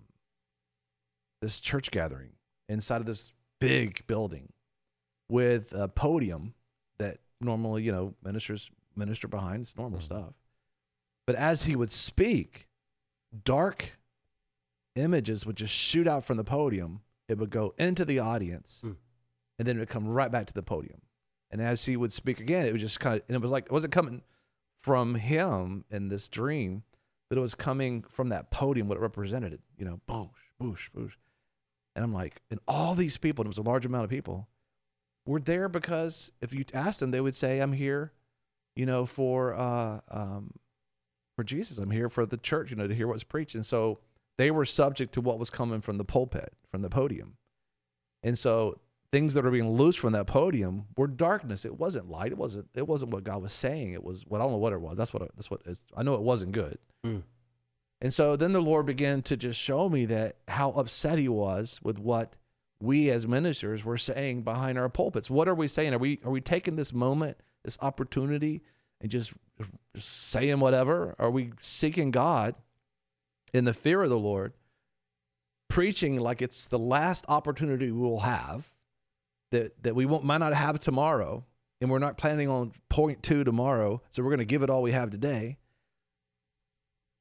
this church gathering inside of this big building with a podium that normally, you know, ministers minister behind. It's normal mm-hmm. stuff. But as he would speak, dark images would just shoot out from the podium. It would go into the audience, mm. and then it would come right back to the podium. And as he would speak again, it would just kind of, and it was like, it wasn't coming from him in this dream, but it was coming from that podium, what it represented, it, you know, boosh, boosh, boosh. And I'm like, and all these people, and it was a large amount of people, were there because if you asked them, they would say, I'm here, you know, for, uh, um, for Jesus. I'm here for the church, you know, to hear what's preached. And so they were subject to what was coming from the pulpit, from the podium. And so things that are being loosed from that podium were darkness. It wasn't light. It wasn't, it wasn't what God was saying. It was what, I don't know what it was. That's what, that's what it's, I know it wasn't good. Mm. And so then the Lord began to just show me that how upset he was with what we as ministers were saying behind our pulpits. What are we saying? Are we, are we taking this moment, this opportunity, and just, just saying whatever? Are we seeking God in the fear of the Lord, preaching like it's the last opportunity we will have, that, that we won't, might not have tomorrow, and we're not planning on point two tomorrow, so we're going to give it all we have today?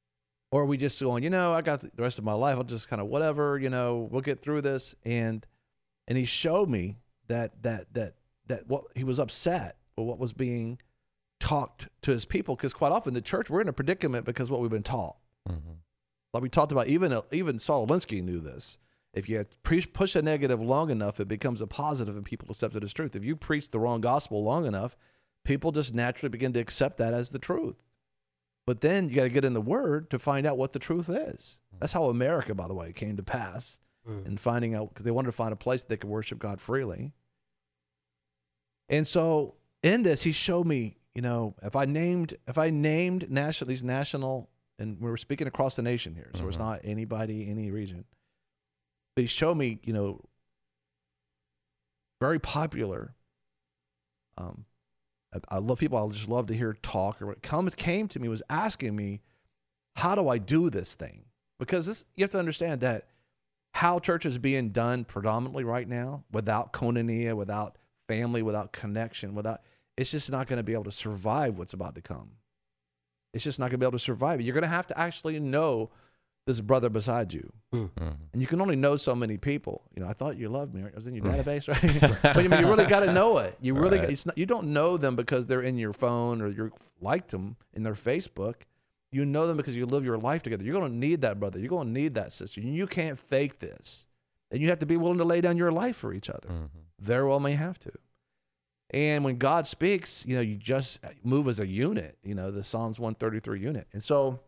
Or are we just going, you know, I got the rest of my life. I'll just kind of whatever, you know, we'll get through this. And and he showed me that that that that what he was upset with what was being talked to his people, because quite often the church, we're in a predicament because of what we've been taught. Mm-hmm. Like we talked about, even even Saul Alinsky knew this. If you pre- push a negative long enough, it becomes a positive and people accept it as truth. If you preach the wrong gospel long enough, people just naturally begin to accept that as the truth. But then you got to get in the Word to find out what the truth is. That's how America, by the way, came to pass, mm. and finding out, because they wanted to find a place that they could worship God freely. And so in this, he showed me, you know, if I named, if I named national, these national, and we were speaking across the nation here, so mm-hmm. it's not anybody, any region. But he showed me, you know, very popular. Um, I, I love people. I just love to hear talk. Or what come came to me was asking me, how do I do this thing? Because this, you have to understand that how church is being done predominantly right now, without koinonia, without family, without connection, without, it's just not going to be able to survive what's about to come. It's just not going to be able to survive it. You're going to have to actually know this brother beside you. Mm-hmm. And you can only know so many people. You know, I thought you loved me. It was in your database, right? But I mean, you really got to know it. You really, right. got, it's not, you don't know them because they're in your phone or you liked them in their Facebook. You know them because you live your life together. You're going to need that brother. You're going to need that sister. You can't fake this. And you have to be willing to lay down your life for each other. Mm-hmm. Very well may have to. And when God speaks, you know, you just move as a unit, you know, the Psalms one thirty-three unit. And so,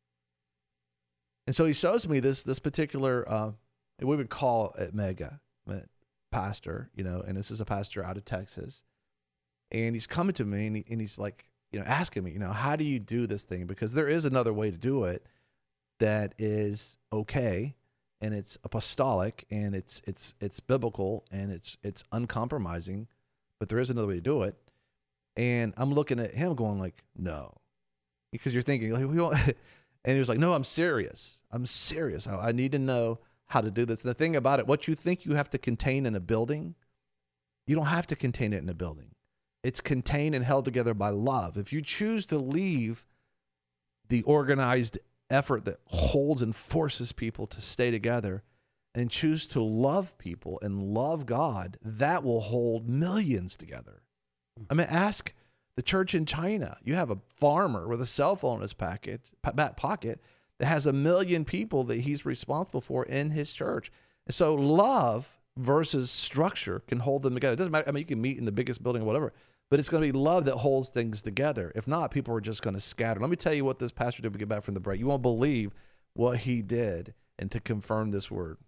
and so he shows me this, this particular, uh, we would call it mega pastor, you know, and this is a pastor out of Texas. And he's coming to me and, he, and he's like, you know, asking me, you know, how do you do this thing? Because there is another way to do it that is okay. And it's apostolic and it's, it's, it's biblical and it's, it's uncompromising, but there is another way to do it. And I'm looking at him going like, no, because you're thinking, like, we won't. And he was like, no, I'm serious. I'm serious. I, I need to know how to do this. And the thing about it, what you think you have to contain in a building, you don't have to contain it in a building. It's contained and held together by love. If you choose to leave the organized effort that holds and forces people to stay together and choose to love people and love God, that will hold millions together. I mean, ask the church in China. You have a farmer with a cell phone in his pocket, back pocket that has a million people that he's responsible for in his church. And so love versus structure can hold them together. It doesn't matter. I mean, you can meet in the biggest building or whatever, but it's going to be love that holds things together. If not, people are just going to scatter. Let me tell you what this pastor did when we get back from the break. You won't believe what he did and to confirm this word.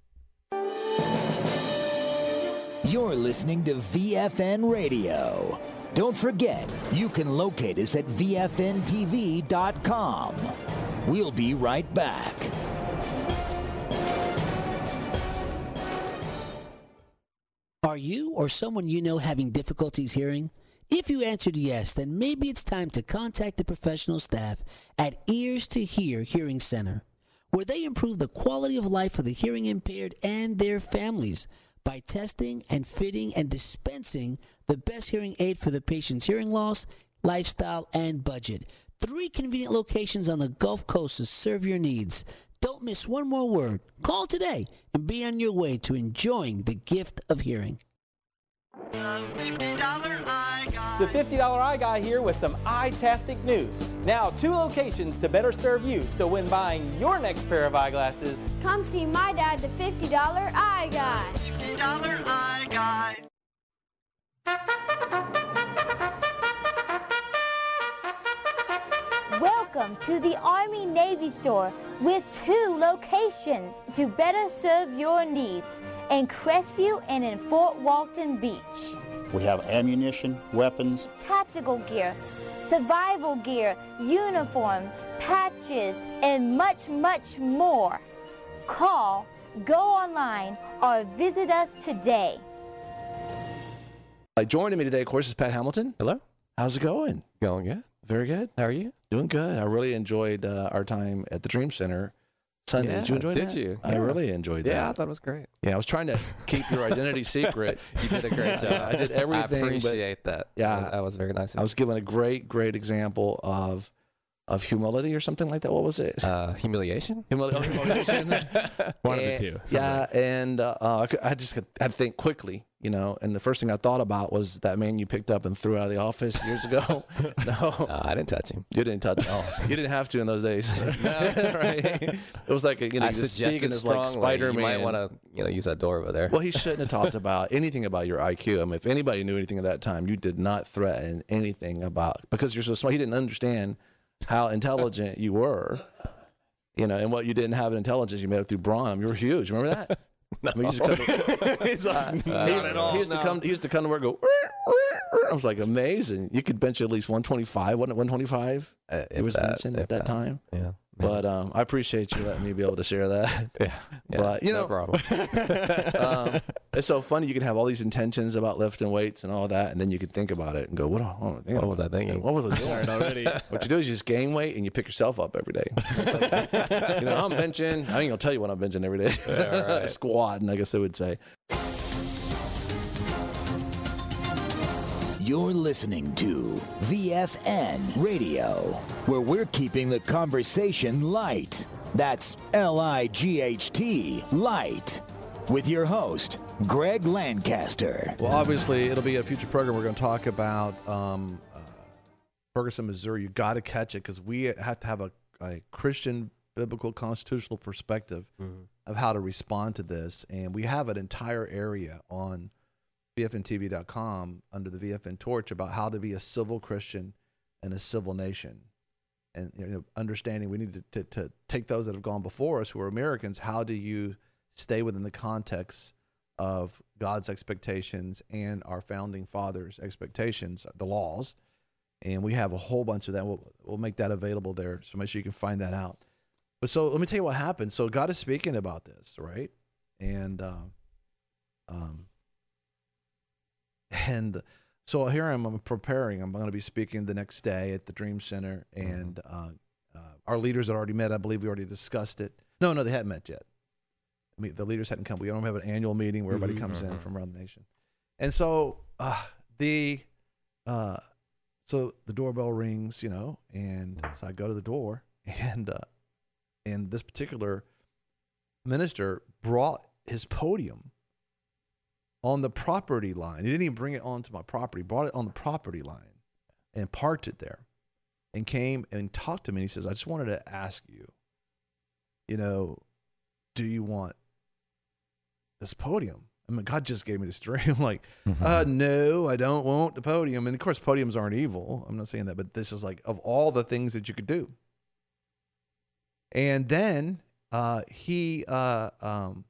You're listening to V F N Radio. Don't forget, you can locate us at V F N T V dot com. We'll be right back. Are you or someone you know having difficulties hearing? If you answered yes, then maybe it's time to contact the professional staff at Ears to Hear Hearing Center, where they improve the quality of life for the hearing impaired and their families by testing and fitting and dispensing the best hearing aid for the patient's hearing loss, lifestyle, and budget. Three convenient locations on the Gulf Coast to serve your needs. Don't miss one more word. Call today and be on your way to enjoying the gift of hearing. The fifty dollar Eye Guy. The fifty dollar Eye Guy here with some eye-tastic news. Now, two locations to better serve you, so when buying your next pair of eyeglasses, come see my dad, the fifty dollar Eye Guy. The fifty dollar Eye Guy. Welcome to the Army Navy store with two locations to better serve your needs in Crestview and in Fort Walton Beach. We have ammunition, weapons, tactical gear, survival gear, uniform, patches, and much, much more. Call, go online, or visit us today. Uh, joining me today, of course, is Pat Hamilton. Hello. How's it going? Going good. Very good. How are you? Doing good. I really enjoyed uh, our time at the Dream Center Sunday. Yeah, did you enjoy did that? Did you? I yeah. really enjoyed that. Yeah, I thought it was great. Yeah, I was trying to keep your identity secret. You did a great job. I did everything. I appreciate but, that. Yeah. That was very nice. I was given a great, great example of of humility or something like that. What was it? Uh, humiliation? Humili- oh, humiliation. One of the And- two. Yeah, and uh, uh, I just had to think quickly, you know, and the first thing I thought about was that man you picked up and threw out of the office years ago. No, Uh, I didn't touch him. you didn't touch. Oh, you didn't have to in those days. right? It was like a, you know, I he was suggested speaking as like strongly, Spider-Man. You might want to, you know, use that door over there. Well, he shouldn't have talked about anything about your I Q. I mean, if anybody knew anything at that time, you did not threaten anything about because you're so smart. He didn't understand how intelligent you were, you know, and what you didn't have in intelligence, you made it through brawn. You were huge. Remember that? No. I mean, you just couldn't- He's like, he, not used, at all, he used to no. come. He used to come to work. And go. I was like, amazing. You could bench at least one twenty-five. Wasn't it one twenty-five? Uh, It was that- mentioned if at that, that. time. Yeah. But um, I appreciate you letting me be able to share that. Yeah. yeah But you no know, problem. um, it's so funny. You can have all these intentions about lifting weights and all that, and then you can think about it and go, "What? What, What was I thinking? What was I doing Tired already? What you do is you just gain weight and you pick yourself up every day. You know, I'm benching. I ain't gonna tell you what I'm benching every day. Yeah, right. Squatting, I guess they would say. You're listening to V F N Radio, where we're keeping the conversation light. That's L I G H T, light. With your host, Greg Lancaster. Well, obviously, it'll be a future program. We're going to talk about um, uh, Ferguson, Missouri. You got to catch it because we have to have a, a Christian, biblical, constitutional perspective Mhm. of how to respond to this. And we have an entire area on V F N T V dot com under the V F N torch about how to be a civil Christian and a civil nation. And you know, understanding we need to, to, to take those that have gone before us who are Americans. How do you stay within the context of God's expectations and our founding fathers' expectations, the laws? And we have a whole bunch of that. We'll, we'll make that available there, so make sure you can find that out. But so let me tell you what happened. So God is speaking about this, right? And uh, um, and so here I am. I'm preparing. I'm going to be speaking the next day at the Dream Center, and uh, uh, our leaders had already met. I believe we already discussed it. No, no, they hadn't met yet. I mean, the leaders hadn't come. We don't have an annual meeting where everybody Mhm, comes in mhm. from around the nation. And so uh, the uh, so the doorbell rings, you know, and so I go to the door, and uh, and this particular minister brought his podium on the property line. He didn't even bring it onto my property. Brought it on the property line and parked it there, and came and talked to me. And he says, "I just wanted to ask you, you know, do you want this podium?" I mean, God just gave me this dream. I'm like, uh, no, I don't want the podium. And of course, podiums aren't evil. I'm not saying that, but this is like of all the things that you could do. And then uh, he, uh, um,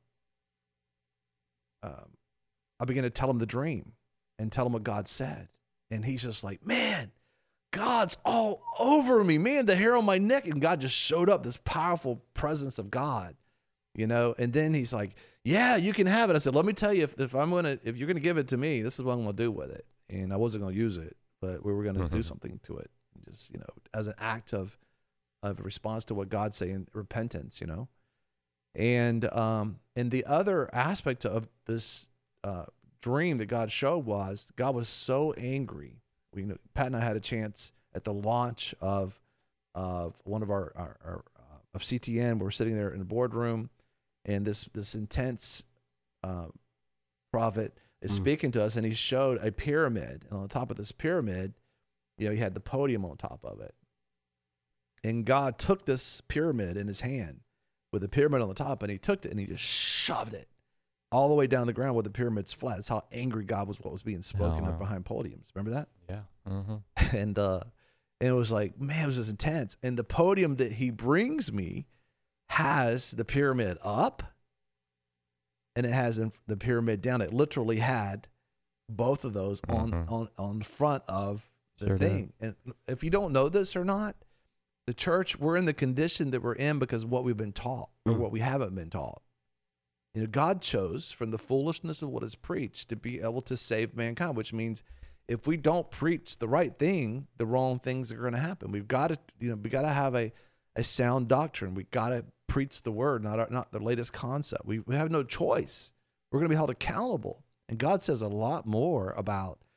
um, I began to tell him the dream and tell him what God said. And he's just like, man, God's all over me, man, the hair on my neck. And God just showed up, this powerful presence of God, you know? And then he's like, yeah, you can have it. I said, let me tell you, if, if I'm going to, if you're going to give it to me, this is what I'm going to do with it. And I wasn't going to use it, but we were going to Mm-hmm. do something to it. Just, you know, as an act of, of a response to what God's saying, repentance, you know? And, um, and the other aspect of this, uh, dream that God showed was God was so angry. We, you know, Pat and I had a chance at the launch of of one of our, our, our uh, of C T N. We were sitting there in the boardroom, and this this intense uh, prophet is Mm. speaking to us, and he showed a pyramid, and on top of this pyramid, you know, he had the podium on top of it, and God took this pyramid in his hand with the pyramid on the top, and he took it and he just shoved it all the way down the ground where the pyramid's flat. That's how angry God was what was being spoken Oh, wow. of behind podiums. Remember that? Yeah. Mm-hmm. And uh, and it was like, man, it was just intense. And the podium that he brings me has the pyramid up, and it has in- the pyramid down. It literally had both of those on Mhm. on on the front of the Sure did. thing. And if you don't know this or not, the church, we're in the condition that we're in because of what we've been taught or Mm. what we haven't been taught. You know, God chose from the foolishness of what is preached to be able to save mankind, which means if we don't preach the right thing, the wrong things are going to happen. We've got to, you know, we got to have a, a sound doctrine. We got to preach the word, not our, not the latest concept. We we have no choice. We're going to be held accountable. And God says a lot more about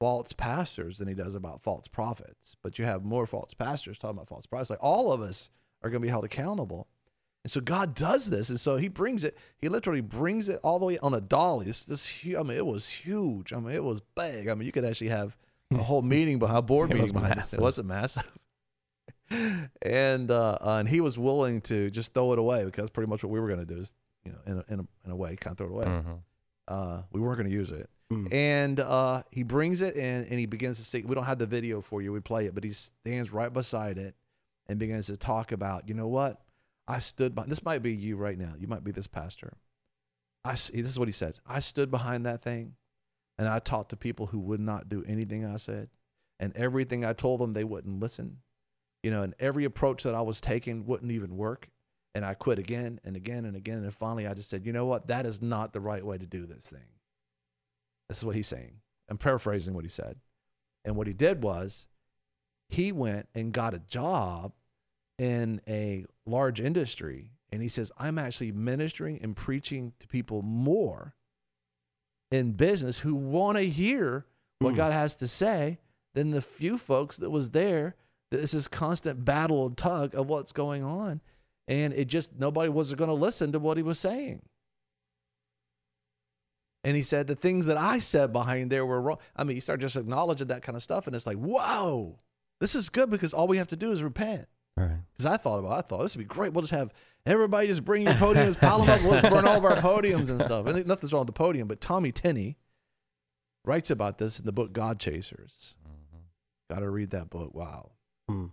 false pastors than he does about false prophets. But you have more false pastors talking about false prophets. Like all of us are going to be held accountable. And so God does this. And so he brings it, he literally brings it all the way on a dolly. This, this huge, I mean, it was huge. I mean, it was big. I mean, you could actually have a whole meeting behind a board It meeting was behind massive. this. It wasn't massive. and uh, uh, and he was willing to just throw it away because pretty much what we were going to do is, you know, in a, in a, in a way, kind of throw it away. Mhm. Uh, we weren't going to use it. Mm. And uh, he brings it in and he begins to sing. We don't have the video for you. We play it, but he stands right beside it and begins to talk about, you know what? I stood by, this might be you right now. You might be this pastor. I, this is what he said. I stood behind that thing and I talked to people who would not do anything I said. And everything I told them, they wouldn't listen. You know, and every approach that I was taking wouldn't even work. And I quit again and again and again. And finally, I just said, you know what? That is not the right way to do this thing. This is what he's saying. I'm paraphrasing what he said. And what he did was he went and got a job in a large industry. And he says, I'm actually ministering and preaching to people more in business who want to hear what Mm. God has to say than the few folks that was there. This is constant battle and tug of what's going on. And it just, nobody was going to listen to what he was saying. And he said, the things that I said behind there were wrong. I mean, you start just acknowledging that kind of stuff. And it's like, whoa, this is good because all we have to do is repent. Right. Because I thought about, I thought this would be great. We'll just have everybody just bring your podiums, pile them up, we'll just burn all of our podiums and stuff. And nothing's wrong with the podium, but Tommy Tenney writes about this in the book God Chasers. Mm-hmm. Got to read that book. Wow. Mm.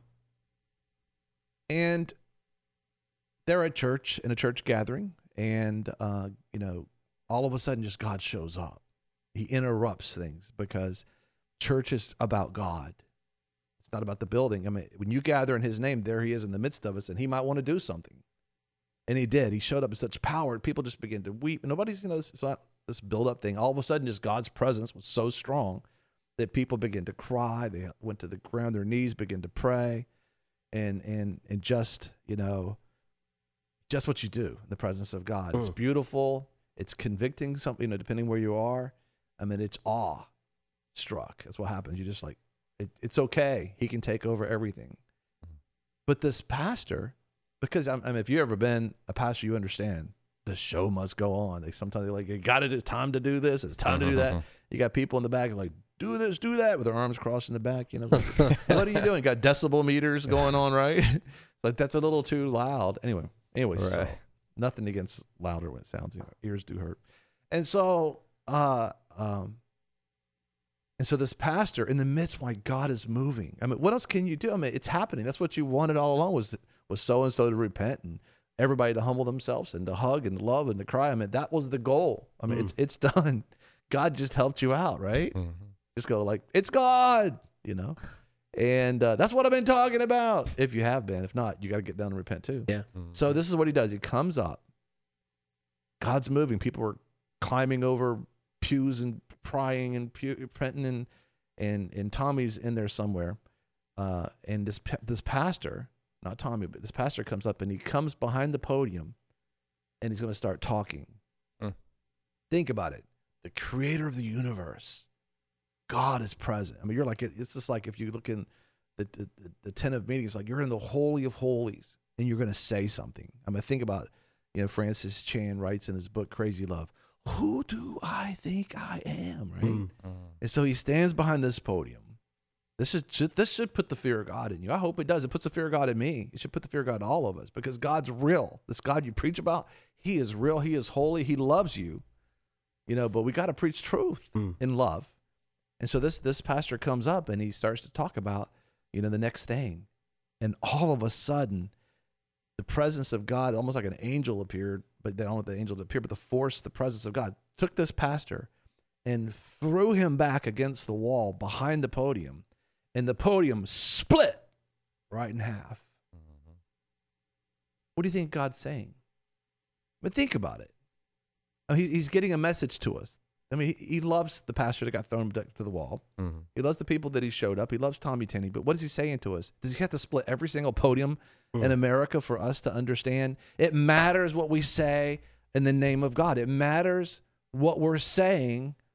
And they're at church, in a church gathering, and, uh, you know, all of a sudden just God shows up. He interrupts things because church is about God. It's not about the building. I mean, when you gather in his name, there he is in the midst of us, and he might want to do something. And he did. He showed up in such power. People just begin to weep. Nobody's, you know, this, it's not this build-up thing. All of a sudden, just God's presence was so strong that people began to cry. They went to the ground, their knees, began to pray, and and and just, you know, just what you do in the presence of God. It's Mm. beautiful. It's convicting, something, you know, depending where you are. I mean, it's awe-struck. That's what happens. You just like, it, it's okay. He can take over everything. But this pastor, because I mean, if you've ever been a pastor, you understand the show must go on. They sometimes they're like, you got to, it's time to do this. It's time to do that. You got people in the back like, do this, do that, with their arms crossed in the back. You know, it's like, what are you doing? Got decibel meters going on, right? Like that's a little too loud. Anyway, anyway, Right. so nothing against louder when it sounds. You know, ears do hurt. And so, uh, um, and so this pastor, in the midst while God is moving, I mean, what else can you do? I mean, it's happening. That's what you wanted all along, was was so and so to repent and everybody to humble themselves and to hug and love and to cry. I mean, that was the goal. I mean, Mm. it's it's done. God just helped you out, right? Mhm. Just go like, it's God, you know. And uh, that's what I've been talking about. If you have been, if not, you got to get down and repent too. Yeah. So this is what he does. He comes up. God's moving. People are climbing over pews and prying and pew, repenting, and and and Tommy's in there somewhere. Uh, and this pa- this pastor, not Tommy, but this pastor comes up and he comes behind the podium, and he's going to start talking. Mm. Think about it. The creator of the universe, God is present. I mean, you're like, it's just like if you look in the, the, the, the tent of meetings, like you're in the Holy of Holies and you're going to say something. I mean, think about, you know, Francis Chan writes in his book, Crazy Love, who do I think I am, right? Mm. And so he stands behind this podium. This is, should, this should put the fear of God in you. I hope it does. It puts the fear of God in me. It should put the fear of God in all of us because God's real. This God you preach about, he is real. He is holy. He loves you. You know, but we got to preach truth Mm. in love. And so this this pastor comes up and he starts to talk about, you know, the next thing. And all of a sudden, the presence of God, almost like an angel appeared, but they don't want the angel to appear, but the force, the presence of God, took this pastor and threw him back against the wall behind the podium. And the podium split right in half. Mm-hmm. What do you think God's saying? But think about it. I mean, he's getting a message to us. I mean, he, he loves the pastor that got thrown to the wall. Mm-hmm. He loves the people that he showed up. He loves Tommy Tenney. But what is he saying to us? Does he have to split every single podium Mm. in America for us to understand? It matters what we say in the name of God. It matters what we're saying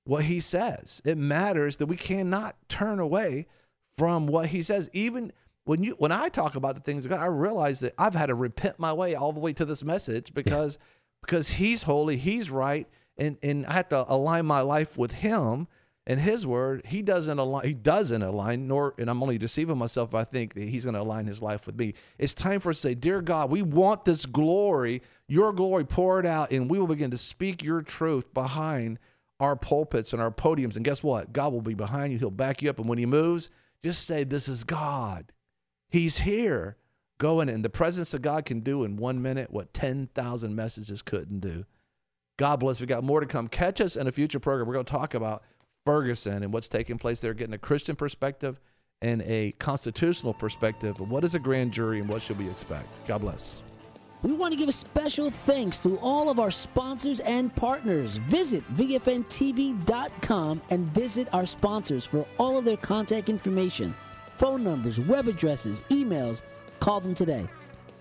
what he says. It matters that we cannot turn away from what he says. Even when you when I talk about the things of God, I realize that I've had to repent my way all the way to this message because yeah. because he's holy, he's right, and and I have to align my life with him and his word. He doesn't align, he doesn't align, nor, and I'm only deceiving myself if I think that he's going to align his life with me. It's time for us to say, dear God, we want this glory, your glory poured out, and we will begin to speak your truth behind our pulpits and our podiums. And guess what? God will be behind you. He'll back you up. And when he moves, just say, this is God. He's here. Go in, and the presence of God can do in one minute what ten thousand messages couldn't do. God bless. We got more to come. Catch us in a future program. We're going to talk about Ferguson and what's taking place there, getting a Christian perspective and a constitutional perspective of what is a grand jury and what should we expect. God bless. We want to give a special thanks to all of our sponsors and partners. Visit V F N T V dot com and visit our sponsors for all of their contact information, phone numbers, web addresses, emails. Call them today.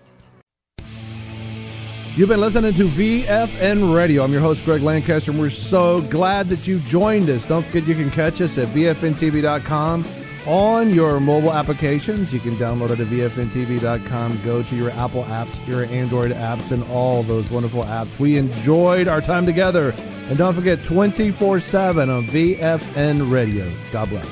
You've been listening to V F N Radio. I'm your host, Greg Lancaster, and we're so glad that you joined us. Don't forget you can catch us at V F N T V dot com on your mobile applications. You can download it at V F N T V dot com. Go to your Apple apps, your Android apps, and all those wonderful apps. We enjoyed our time together. And don't forget, twenty-four seven on V F N Radio. God bless.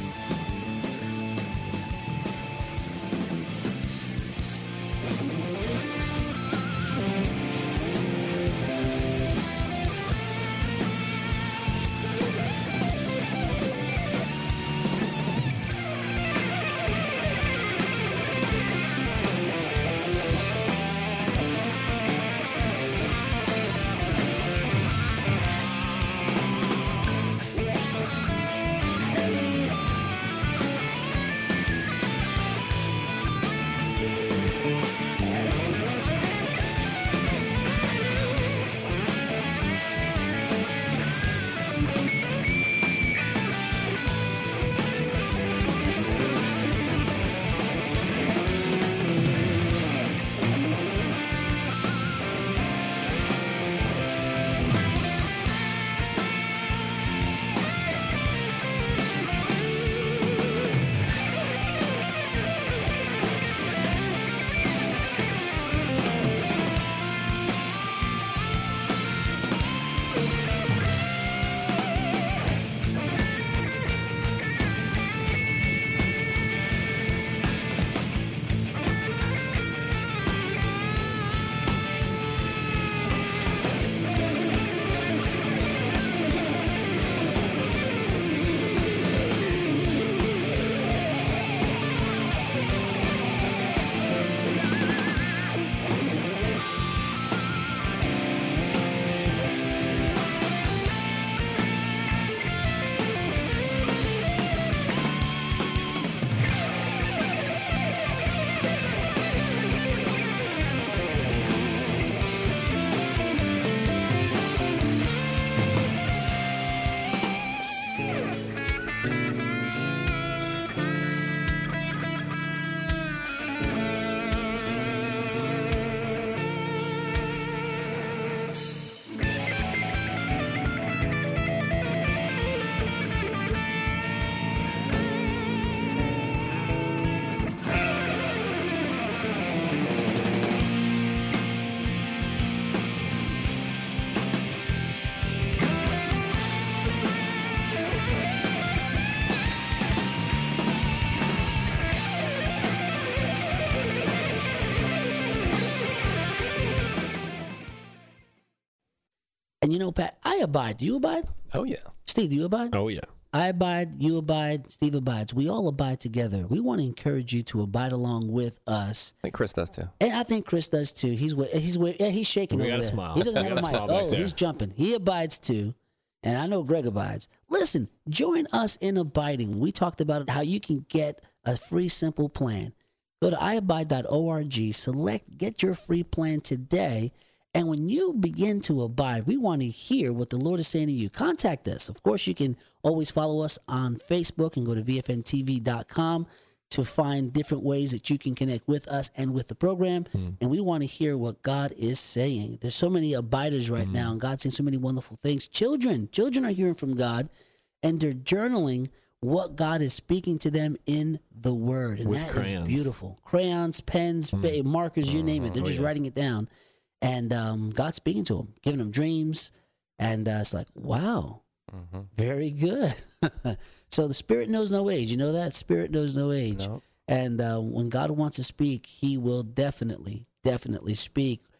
And you know, Pat, I abide. Do you abide? Oh, yeah. Steve, do you abide? Oh, yeah. I abide, you abide, Steve abides. We all abide together. We want to encourage you to abide along with us. I think Chris does too. And I think Chris does too. He's he's yeah, he's shaking we over got there. A smile. He doesn't we have a mic. Oh, he's jumping. He abides too. And I know Greg abides. Listen, join us in abiding. We talked about how you can get a free, simple plan. Go to i abide dot org, select, get your free plan today. And when you begin to abide, we want to hear what the Lord is saying to you. Contact us. Of course, you can always follow us on Facebook and go to V F N T V dot com. to find different ways that you can connect with us and with the program. Mm. And we want to hear what God is saying. There's so many abiders right mm. now, and God's saying so many wonderful things. Children, children are hearing from God, and they're journaling what God is speaking to them in the Word. And with that crayons. is beautiful. Crayons, pens, mm. markers, you uh, name it. They're oh, just yeah. writing it down. And um, God's speaking to them, giving them dreams. And uh, it's like, wow, mm-hmm. very good. So the Spirit knows no age. You know that? Spirit knows no age. No. And uh, when God wants to speak, he will definitely, definitely speak.